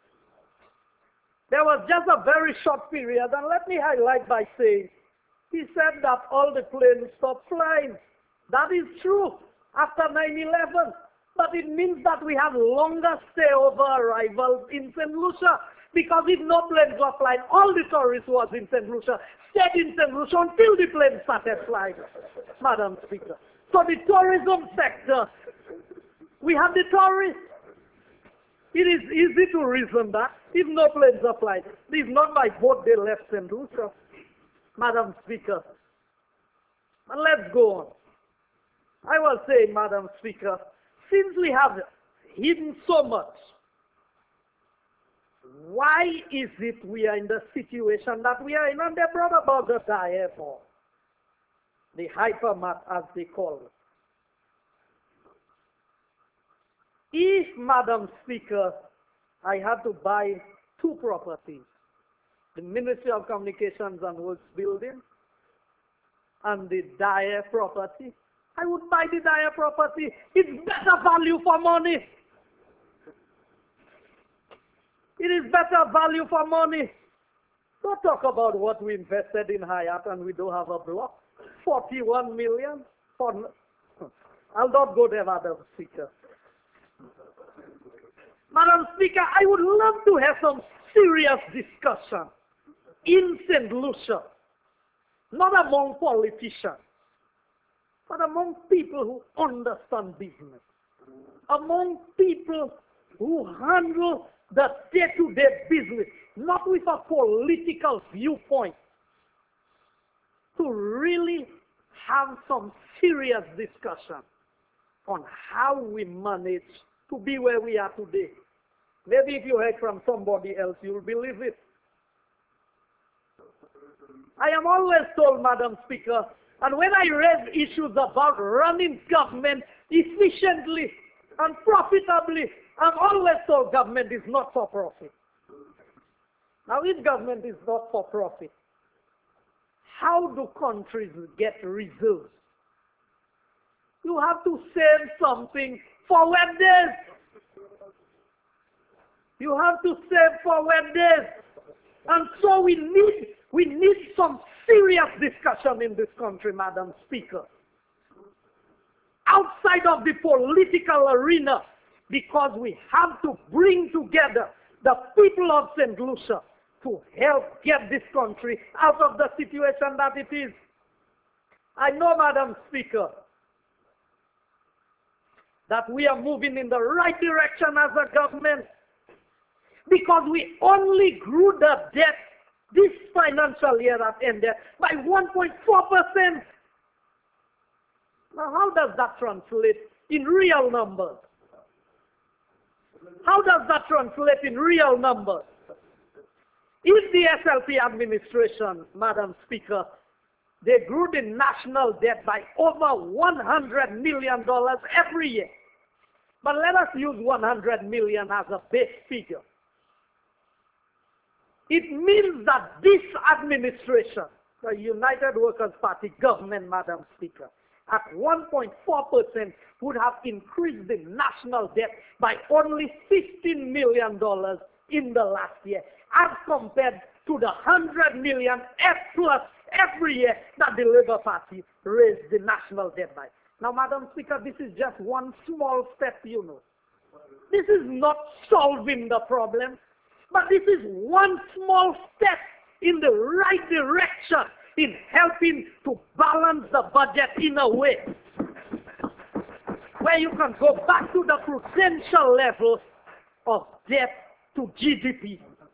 There was just a very short period, and let me highlight by saying, he said that all the planes stopped flying. That is true after 9/11, but it means that we have longer stay-over arrivals in St. Lucia, because if no planes were flying, all the tourists was in St. Lucia, stayed in St. Lucia until the planes started flying, Madam Speaker. So the tourism sector, we have the tourists. It is easy to reason that if no planes are flying, it is not by boat they left St. Lucia, Madam Speaker. And let's go on. I was saying, Madam Speaker, since we have hidden so much, why is it we are in the situation that we are in? And they brought about the diaphragm, the hypermat as they call it. If, Madam Speaker, I had to buy 2 properties, the Ministry of Communications and Works building and the Dyer property, I would buy the Dyer property. It's better value for money. It is better value for money. Don't talk about what we invested in Hyatt and we don't have a block. 41 million for... I'll not go there, Madam Speaker. Madam Speaker, I would love to have some serious discussion in St. Lucia, not among politicians, but among people who understand business, among people who handle the day-to-day business, not with a political viewpoint, to really have some serious discussion on how we manage to be where we are today. Maybe if you heard from somebody else, you'll believe it. I am always told, Madam Speaker, and when I raise issues about running government efficiently and profitably, I'm always told government is not for profit. Now, if government is not for profit, how do countries get reserves? You have to save something for wet days. You have to save for wet days. And so we need some serious discussion in this country, Madam Speaker. Outside of the political arena, because we have to bring together the people of St. Lucia to help get this country out of the situation that it is. I know, Madam Speaker, that we are moving in the right direction as a government, because we only grew the debt this financial year that ended by 1.4%. Now, how does that translate in real numbers? How does that translate in real numbers? If the SLP administration, Madam Speaker, they grew the national debt by over $100 million every year. But let us use 100 million as a base figure. It means that this administration, the United Workers' Party government, Madam Speaker, at 1.4% would have increased the national debt by only $15 million in the last year, as compared to the 100 million plus every year that the Labour Party raised the national debt by. Now, Madam Speaker, this is just one small step, you know. This is not solving the problem, but this is one small step in the right direction in helping to balance the budget in a way where you can go back to the prudential level of debt to GDP.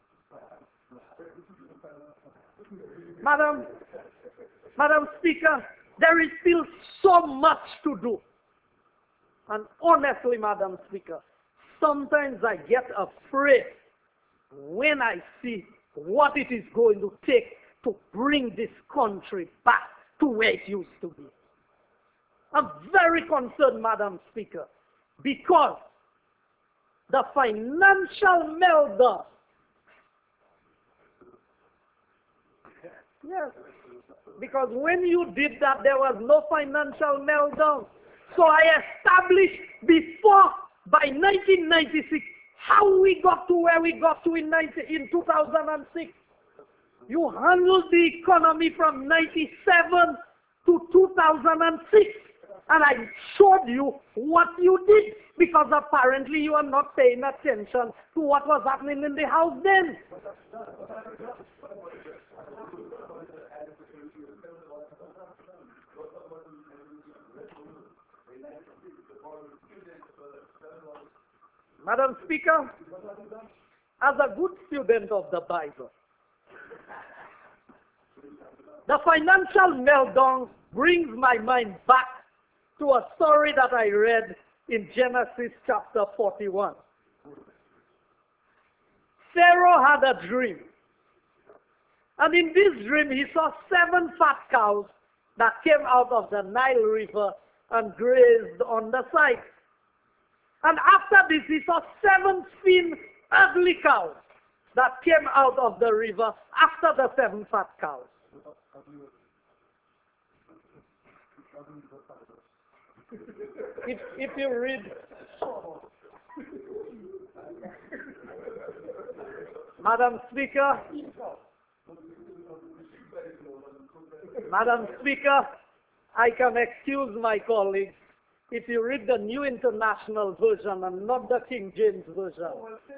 Madam Speaker, there is still so much to do. And honestly, Madam Speaker, sometimes I get afraid when I see what it is going to take to bring this country back to where it used to be. I'm very concerned, Madam Speaker, because the financial meltdown, yes, because when you did that, there was no financial meltdown. So I established before, by 1996, how we got to where we got to in 2006. You handled the economy from 97 to 2006. And I showed you what you did, because apparently you are not paying attention to what was happening in the house then. Madam Speaker, as a good student of the Bible, the financial meltdown brings my mind back to a story that I read in Genesis chapter 41. Pharaoh had a dream. And in this dream, he saw 7 fat cows that came out of the Nile River and grazed on the side. And after this, he saw 7 thin, ugly cows that came out of the river after the 7 fat cows. If you read, Madam Speaker, I can excuse my colleagues if you read the New International Version and not the King James Version.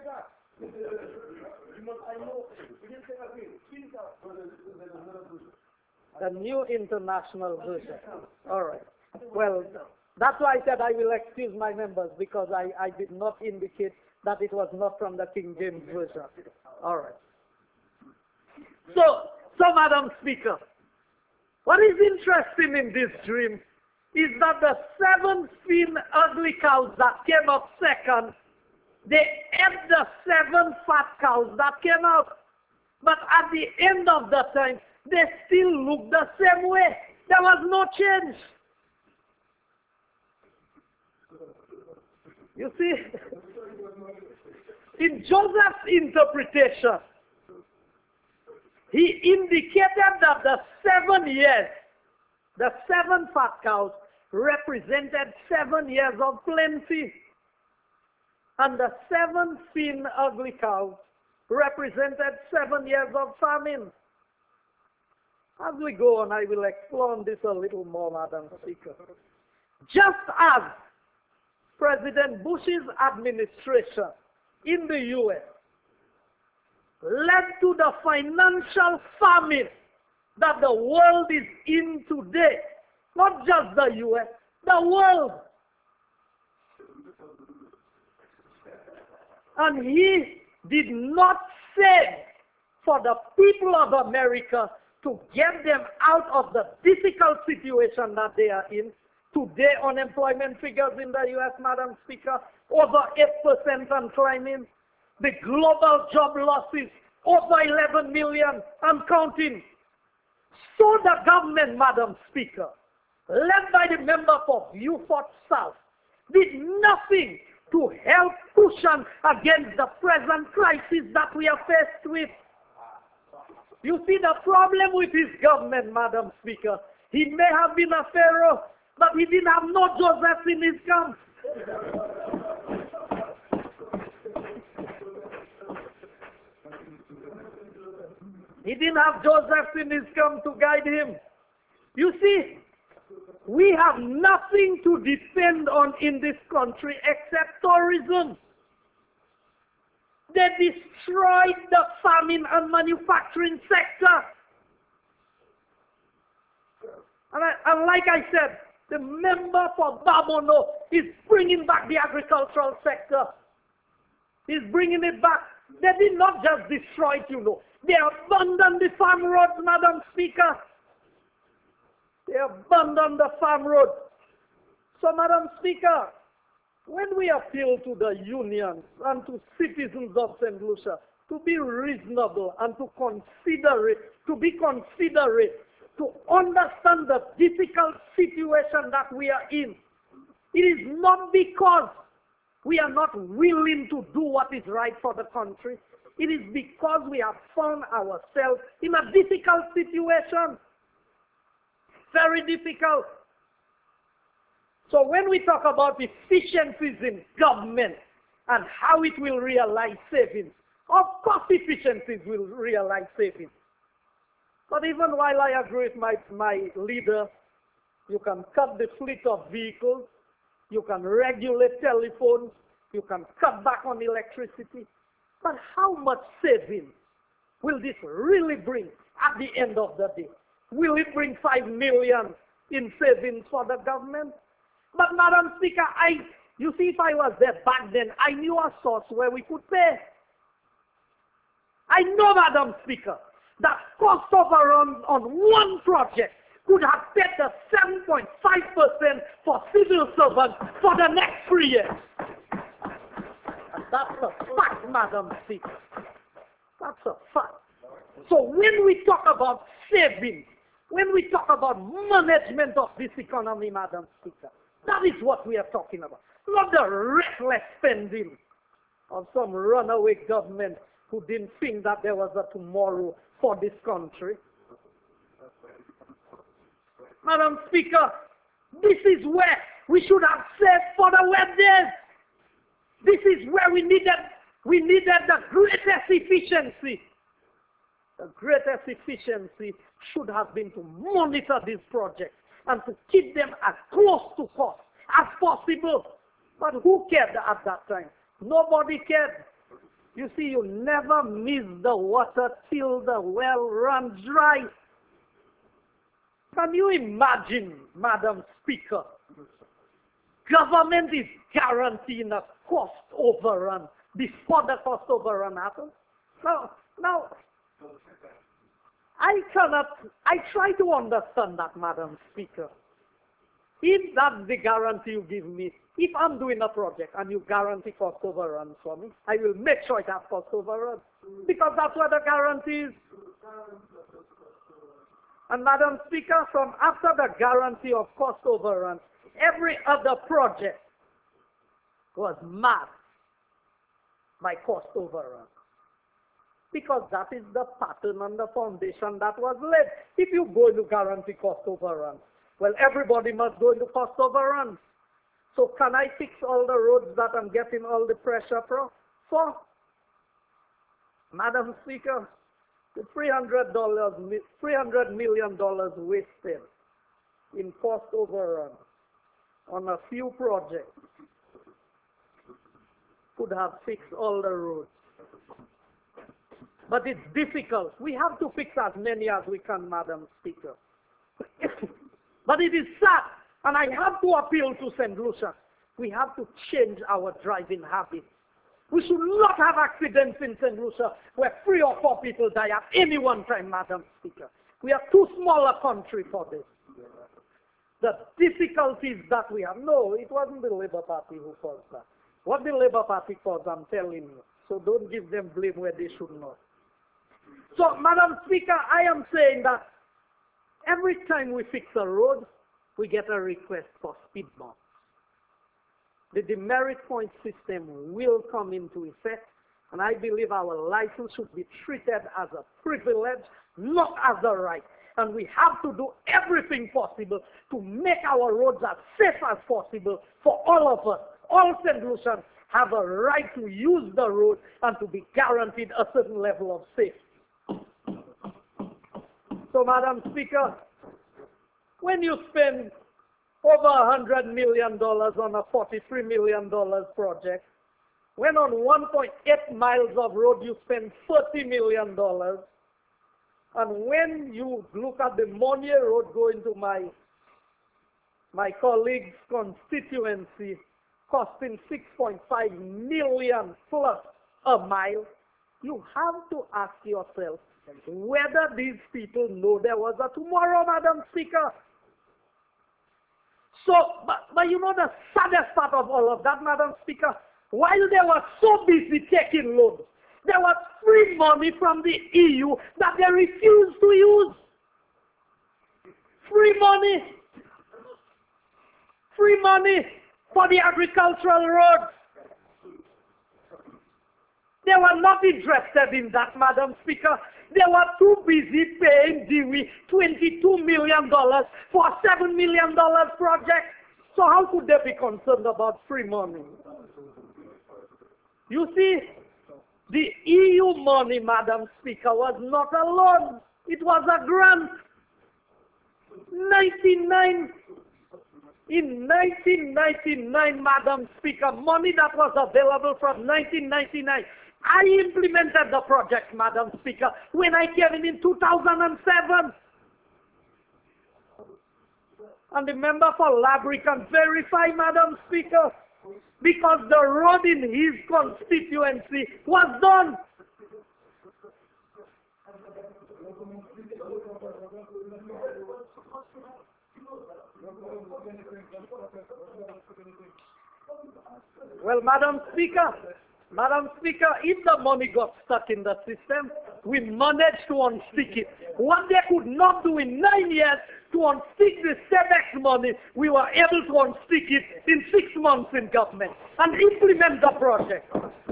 The New International Version. All right. Well, that's why I said I will excuse my members, because I did not indicate that it was not from the King James Version. All right. So Madam Speaker, what is interesting in this dream is that the 7 thin, ugly cows that came up second, they ate the 7 fat cows that came out. But at the end of the time, they still looked the same way. There was no change. You see, in Joseph's interpretation, he indicated that the 7 years, the 7 fat cows represented 7 years of plenty. And the 7 thin, ugly cows represented 7 years of famine. As we go on, I will explore on this a little more, Madam Speaker. Just as President Bush's administration in the U.S. led to the financial famine that the world is in today, not just the U.S., the world. And he did not say for the people of America to get them out of the difficult situation that they are in. Today, unemployment figures in the U.S., Madam Speaker, over 8% and climbing. The global job losses, over 11 million and counting. So the government, Madam Speaker, led by the member for Beaufort South, did nothing to help cushion against the present crisis that we are faced with. You see the problem with his government, Madam Speaker. He may have been a pharaoh, but he didn't have no Joseph in his camp. He didn't have Joseph in his camp to guide him. You see, we have nothing to depend on in this country except tourism. They destroyed the farming and manufacturing sector. And like I said, the member for Babono is bringing back the agricultural sector. He's bringing it back. They did not just destroy it, you know. They abandoned the farm roads, Madam Speaker. They abandoned the farm road. So, Madam Speaker, when we appeal to the unions and to citizens of St. Lucia to be reasonable and to be considerate, to understand the difficult situation that we are in, it is not because we are not willing to do what is right for the country. It is because we have found ourselves in a difficult situation. Very difficult. So when we talk about efficiencies in government and how it will realize savings, of course efficiencies will realize savings. But even while I agree with my leader, you can cut the fleet of vehicles, you can regulate telephones, you can cut back on electricity. But how much savings will this really bring at the end of the day? Will it bring 5 million in savings for the government? But Madam Speaker, you see, if I was there back then, I knew a source where we could pay. I know, Madam Speaker, that cost overruns on one project could have paid the 7.5% for civil servants for the next 3 years. And that's a fact, Madam Speaker. That's a fact. So when we talk about savings, when we talk about management of this economy, Madam Speaker, that is what we are talking about. Not the reckless spending of some runaway government who didn't think that there was a tomorrow for this country. Madam Speaker, this is where we should have saved for the wet days. This is where we needed the greatest efficiency. The greatest efficiency should have been to monitor these projects and to keep them as close to cost as possible. But who cared at that time? Nobody cared. You see, you never miss the water till the well runs dry. Can you imagine, Madam Speaker? Government is guaranteeing a cost overrun before the cost overrun happens. Now, I try to understand that, Madam Speaker. If that's the guarantee you give me, if I'm doing a project and you guarantee cost overruns for me, I will make sure it has cost overruns. Because that's what the guarantee is. And Madam Speaker, from after the guarantee of cost overruns, every other project was marked by cost overruns. Because that is the pattern and the foundation that was laid. If you go into guarantee cost overruns, well, everybody must go into cost overruns. So can I fix all the roads that I'm getting all the pressure for? Madam Speaker, the $300 million wasted in cost overruns on a few projects could have fixed all the roads. But it's difficult. We have to fix as many as we can, Madam Speaker. But it is sad, and I have to appeal to St. Lucia. We have to change our driving habits. We should not have accidents in St. Lucia where 3 or 4 people die at any one time, Madam Speaker. We are too small a country for this. The difficulties that we have, no, it wasn't the Labour Party who caused that. What the Labour Party cause, I'm telling you. So don't give them blame where they should not. So, Madam Speaker, I am saying that every time we fix a road, we get a request for speed bumps. The demerit point system will come into effect, and I believe our license should be treated as a privilege, not as a right. And we have to do everything possible to make our roads as safe as possible for all of us. All St. Lucians have a right to use the road and to be guaranteed a certain level of safety. So, Madam Speaker, when you spend over $100 million on a $43 million project, when on 1.8 miles of road you spend $30 million, and when you look at the Monier Road going to my colleague's constituency, costing $6.5 million plus a mile, you have to ask yourself whether these people know there was a tomorrow, Madam Speaker. So, but you know the saddest part of all of that, Madam Speaker? While they were so busy taking loans, there was free money from the EU that they refused to use. Free money. Free money for the agricultural roads. They were not interested in that, Madam Speaker. They were too busy paying Dewey $22 million for a $7 million project. So how could they be concerned about free money? You see, the EU money, Madam Speaker, was not a loan. It was a grant. In 1999, Madam Speaker, money that was available from 1999. I implemented the project, Madam Speaker, when I came in 2007. And the member for Labrie can verify, Madam Speaker, because the road in his constituency was done. Well, Madam Speaker, if the money got stuck in the system, we managed to unstick it. What they could not do in 9 years to unstick the SEBEX money, we were able to unstick it in 6 months in government and implement the project.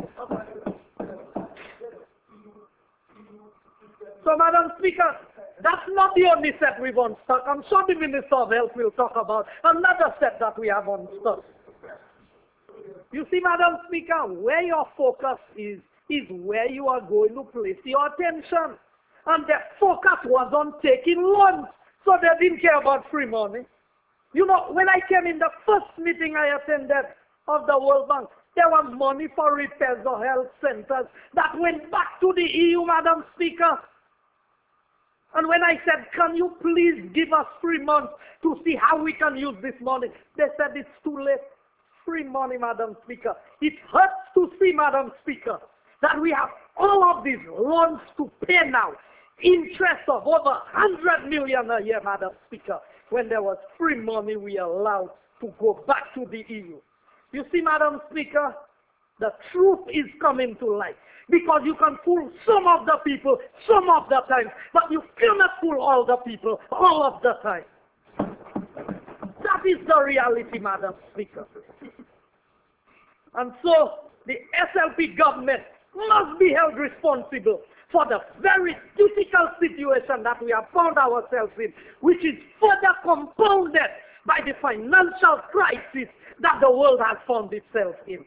So, Madam Speaker, that's not the only set we've unstuck. I'm sure the Minister of Health will talk about another set that we have unstuck. You see, Madam Speaker, where your focus is where you are going to place your attention. And the focus was on taking loans, so they didn't care about free money. You know, when I came in the first meeting I attended of the World Bank, there was money for repairs of health centers that went back to the EU, Madam Speaker. And when I said, can you please give us 3 months to see how we can use this money, they said it's too late. Free money, Madam Speaker. It hurts to see, Madam Speaker, that we have all of these loans to pay now. Interest of over 100 million a year, Madam Speaker, when there was free money we allowed to go back to the EU. You see, Madam Speaker, the truth is coming to light. Because you can fool some of the people, some of the time, but you cannot fool all the people, all of the time. That is the reality, Madam Speaker. And so, the SLP government must be held responsible for the very difficult situation that we have found ourselves in, which is further compounded by the financial crisis that the world has found itself in.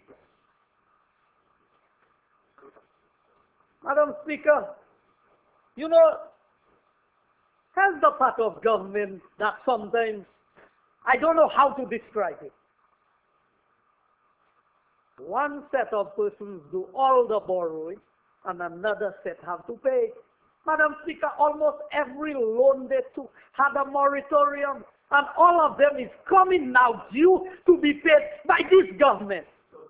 Madam Speaker, you know, here's the part of government that sometimes I don't know how to describe it. One set of persons do all the borrowing and another set have to pay. Madam Speaker, almost every loan they took had a moratorium, and all of them is coming now due to be paid by this government.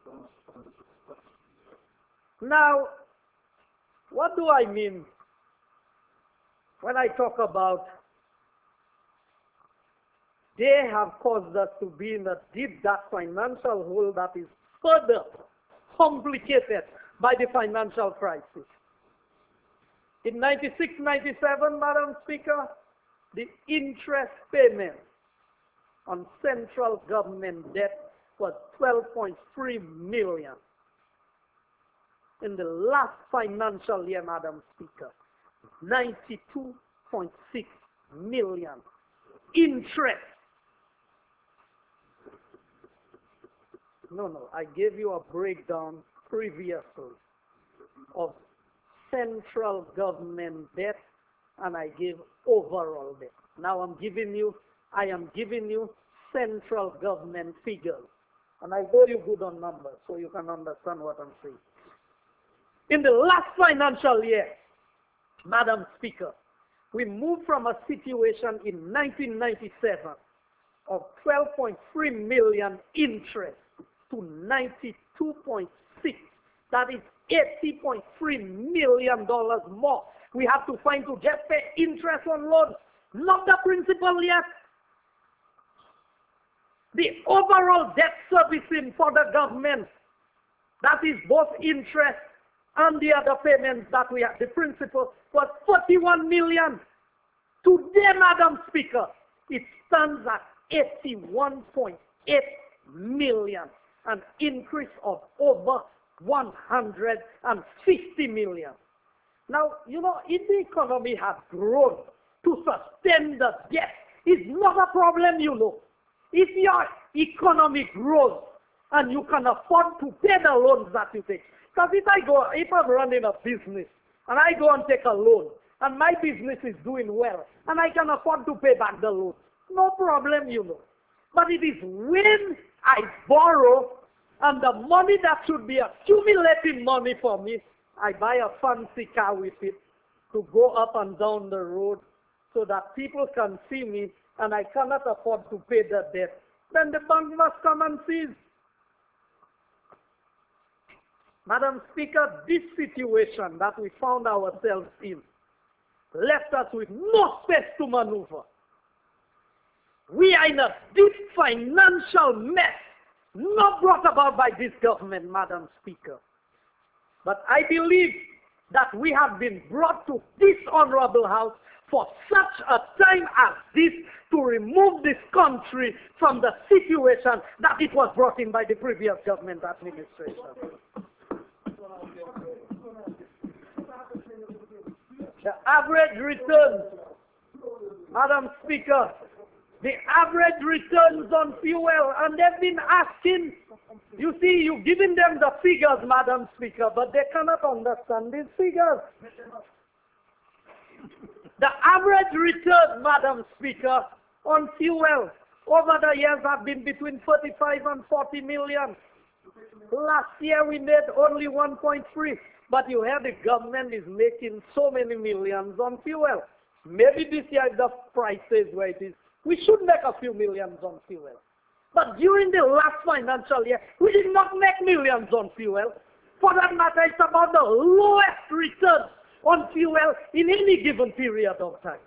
Now, what do I mean when I talk about they have caused us to be in a deep, dark financial hole that is further complicated by the financial crisis. In 96-97, Madam Speaker, the interest payment on central government debt was 12.3 million. In the last financial year, Madam Speaker, 92.6 million. Interest. No, I gave you a breakdown previously of central government debt, and I gave overall debt. Now I am giving you central government figures. And I know you're good on numbers, so you can understand what I'm saying. In the last financial year, Madam Speaker, we moved from a situation in 1997 of 12.3 million interest to 92.6. That is $80.3 million more we have to find to just pay interest on loans, not the principal yet. The overall debt servicing for the government, that is both interest and the other payments that we have, the principal, was 41 million. Today, Madam Speaker, it stands at 81.8 million, an increase of over 150 million. Now, you know, if the economy has grown to sustain the debt, it's not a problem, you know. If your economy grows and you can afford to pay the loans that you take. Because if I'm running a business and I go and take a loan and my business is doing well and I can afford to pay back the loan, no problem, you know. But it is when I borrow and the money that should be accumulating money for me, I buy a fancy car with it to go up and down the road so that people can see me and I cannot afford to pay the debt. Then the bank must come and seize. Madam Speaker, this situation that we found ourselves in left us with no space to maneuver. We are in a deep financial mess, not brought about by this government, Madam Speaker. But I believe that we have been brought to this honorable house for such a time as this to remove this country from the situation that it was brought in by the previous government administration. The average return, Madam Speaker, the average returns on fuel, and they've been asking, you see, you've given them the figures, Madam Speaker, but they cannot understand these figures. The average return, Madam Speaker, on fuel over the years have been between 35 and 40 million. Last year we made only 1.3, but you hear the government is making so many millions on fuel. Maybe this year if the price is where it is, we should make a few millions on fuel. But during the last financial year, we did not make millions on fuel. For that matter, it's about the lowest return on fuel in any given period of time.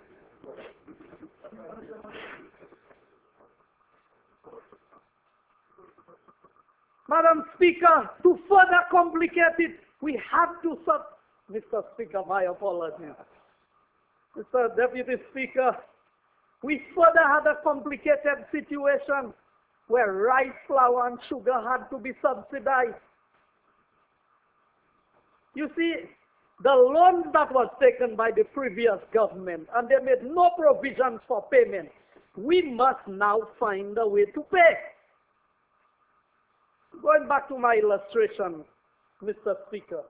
Madam Speaker, to further complicate it, we have to Mr. Speaker, my apologies. Mr. Deputy Speaker, we further had a complicated situation where rice, flour, and sugar had to be subsidized. You see, the loans that was taken by the previous government, and they made no provisions for payment, we must now find a way to pay. Going back to my illustration, Mr. Speaker,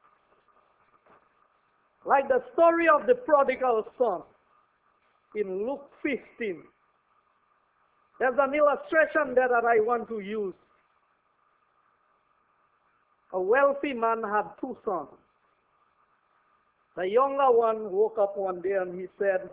like the story of the prodigal son in Luke 15, there's an illustration there that I want to use. A wealthy man had two sons. The younger one woke up one day and he said,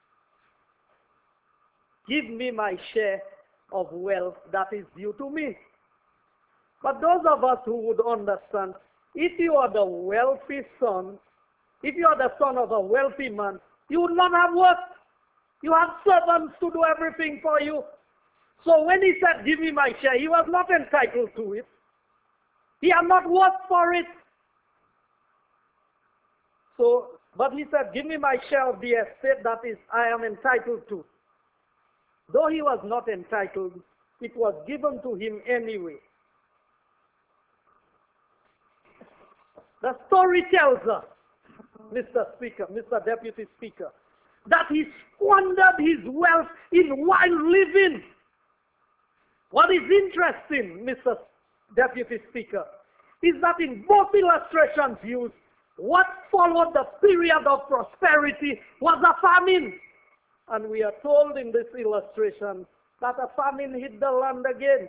"Give me my share of wealth that is due to me." But those of us who would understand, if you are the wealthy son, if you are the son of a wealthy man, you would not have worked. You have servants to do everything for you. So when he said, "Give me my share," he was not entitled to it. He had not worked for it. So, but he said, give me my share of the estate that is I am entitled to. Though he was not entitled, it was given to him anyway. The story tells us, Mr. Speaker, Mr. Deputy Speaker, that he squandered his wealth in wild living. What is interesting, Mr. Deputy Speaker, is that in both illustrations used, what followed the period of prosperity was a famine. And we are told in this illustration that a famine hit the land again.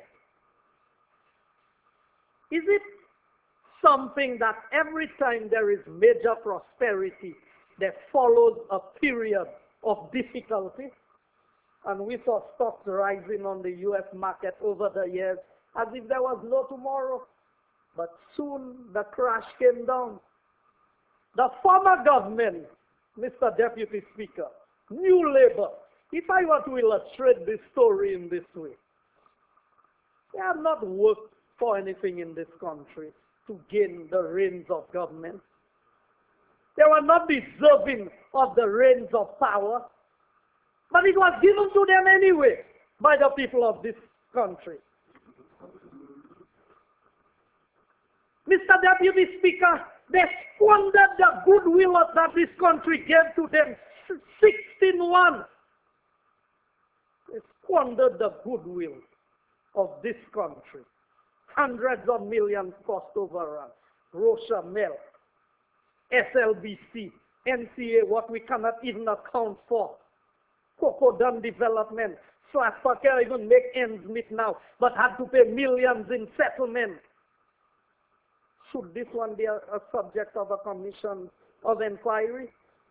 Is it something that every time there is major prosperity, there follows a period of difficulty? And we saw stocks rising on the U.S. market over the years as if there was no tomorrow. But soon the crash came down. The former government, Mr. Deputy Speaker, New Labour, if I were to illustrate this story in this way, they have not worked for anything in this country to gain the reins of government. They were not deserving of the reins of power, but it was given to them anyway by the people of this country. Mr. Deputy Speaker, they squandered the goodwill that this country gave to them 16-1. They squandered the goodwill of this country. Hundreds of millions cost overrun. Rocha Mel, SLBC, NCA, what we cannot even account for. Cocodam Development. Slapper can't even make ends meet now, but had to pay millions in settlement. Should this one be a subject of a commission of inquiry?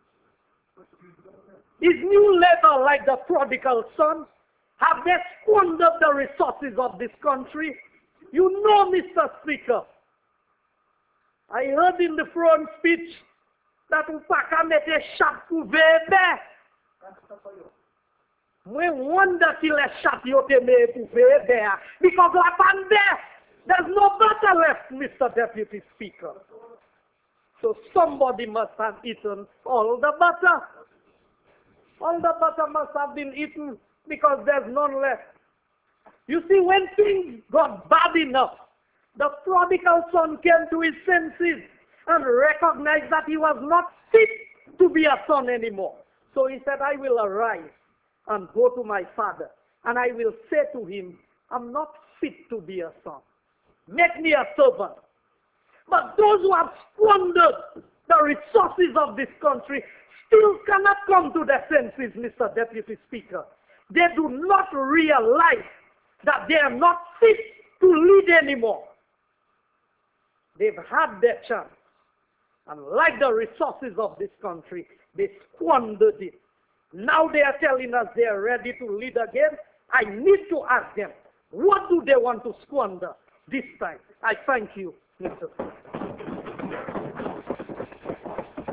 Is New Labour like the prodigal son? Have they squandered the resources of this country? You know, Mr. Speaker, I heard in the front speech that Upaka mette chat pour bébé. I wonder si les chat yo te mette pour bébé. Because la pandemic, there's no butter left, Mr. Deputy Speaker. So somebody must have eaten all the butter. All the butter must have been eaten because there's none left. You see, when things got bad enough, the prodigal son came to his senses and recognized that he was not fit to be a son anymore. So he said, I will arise and go to my father, and I will say to him, I'm not fit to be a son. Make me a servant. But those who have squandered the resources of this country still cannot come to their senses, Mr. Deputy Speaker. They do not realize that they are not fit to lead anymore. They've had their chance. And like the resources of this country, they squandered it. Now they are telling us they are ready to lead again. I need to ask them, what do they want to squander this time? I thank you, Mr. Speaker.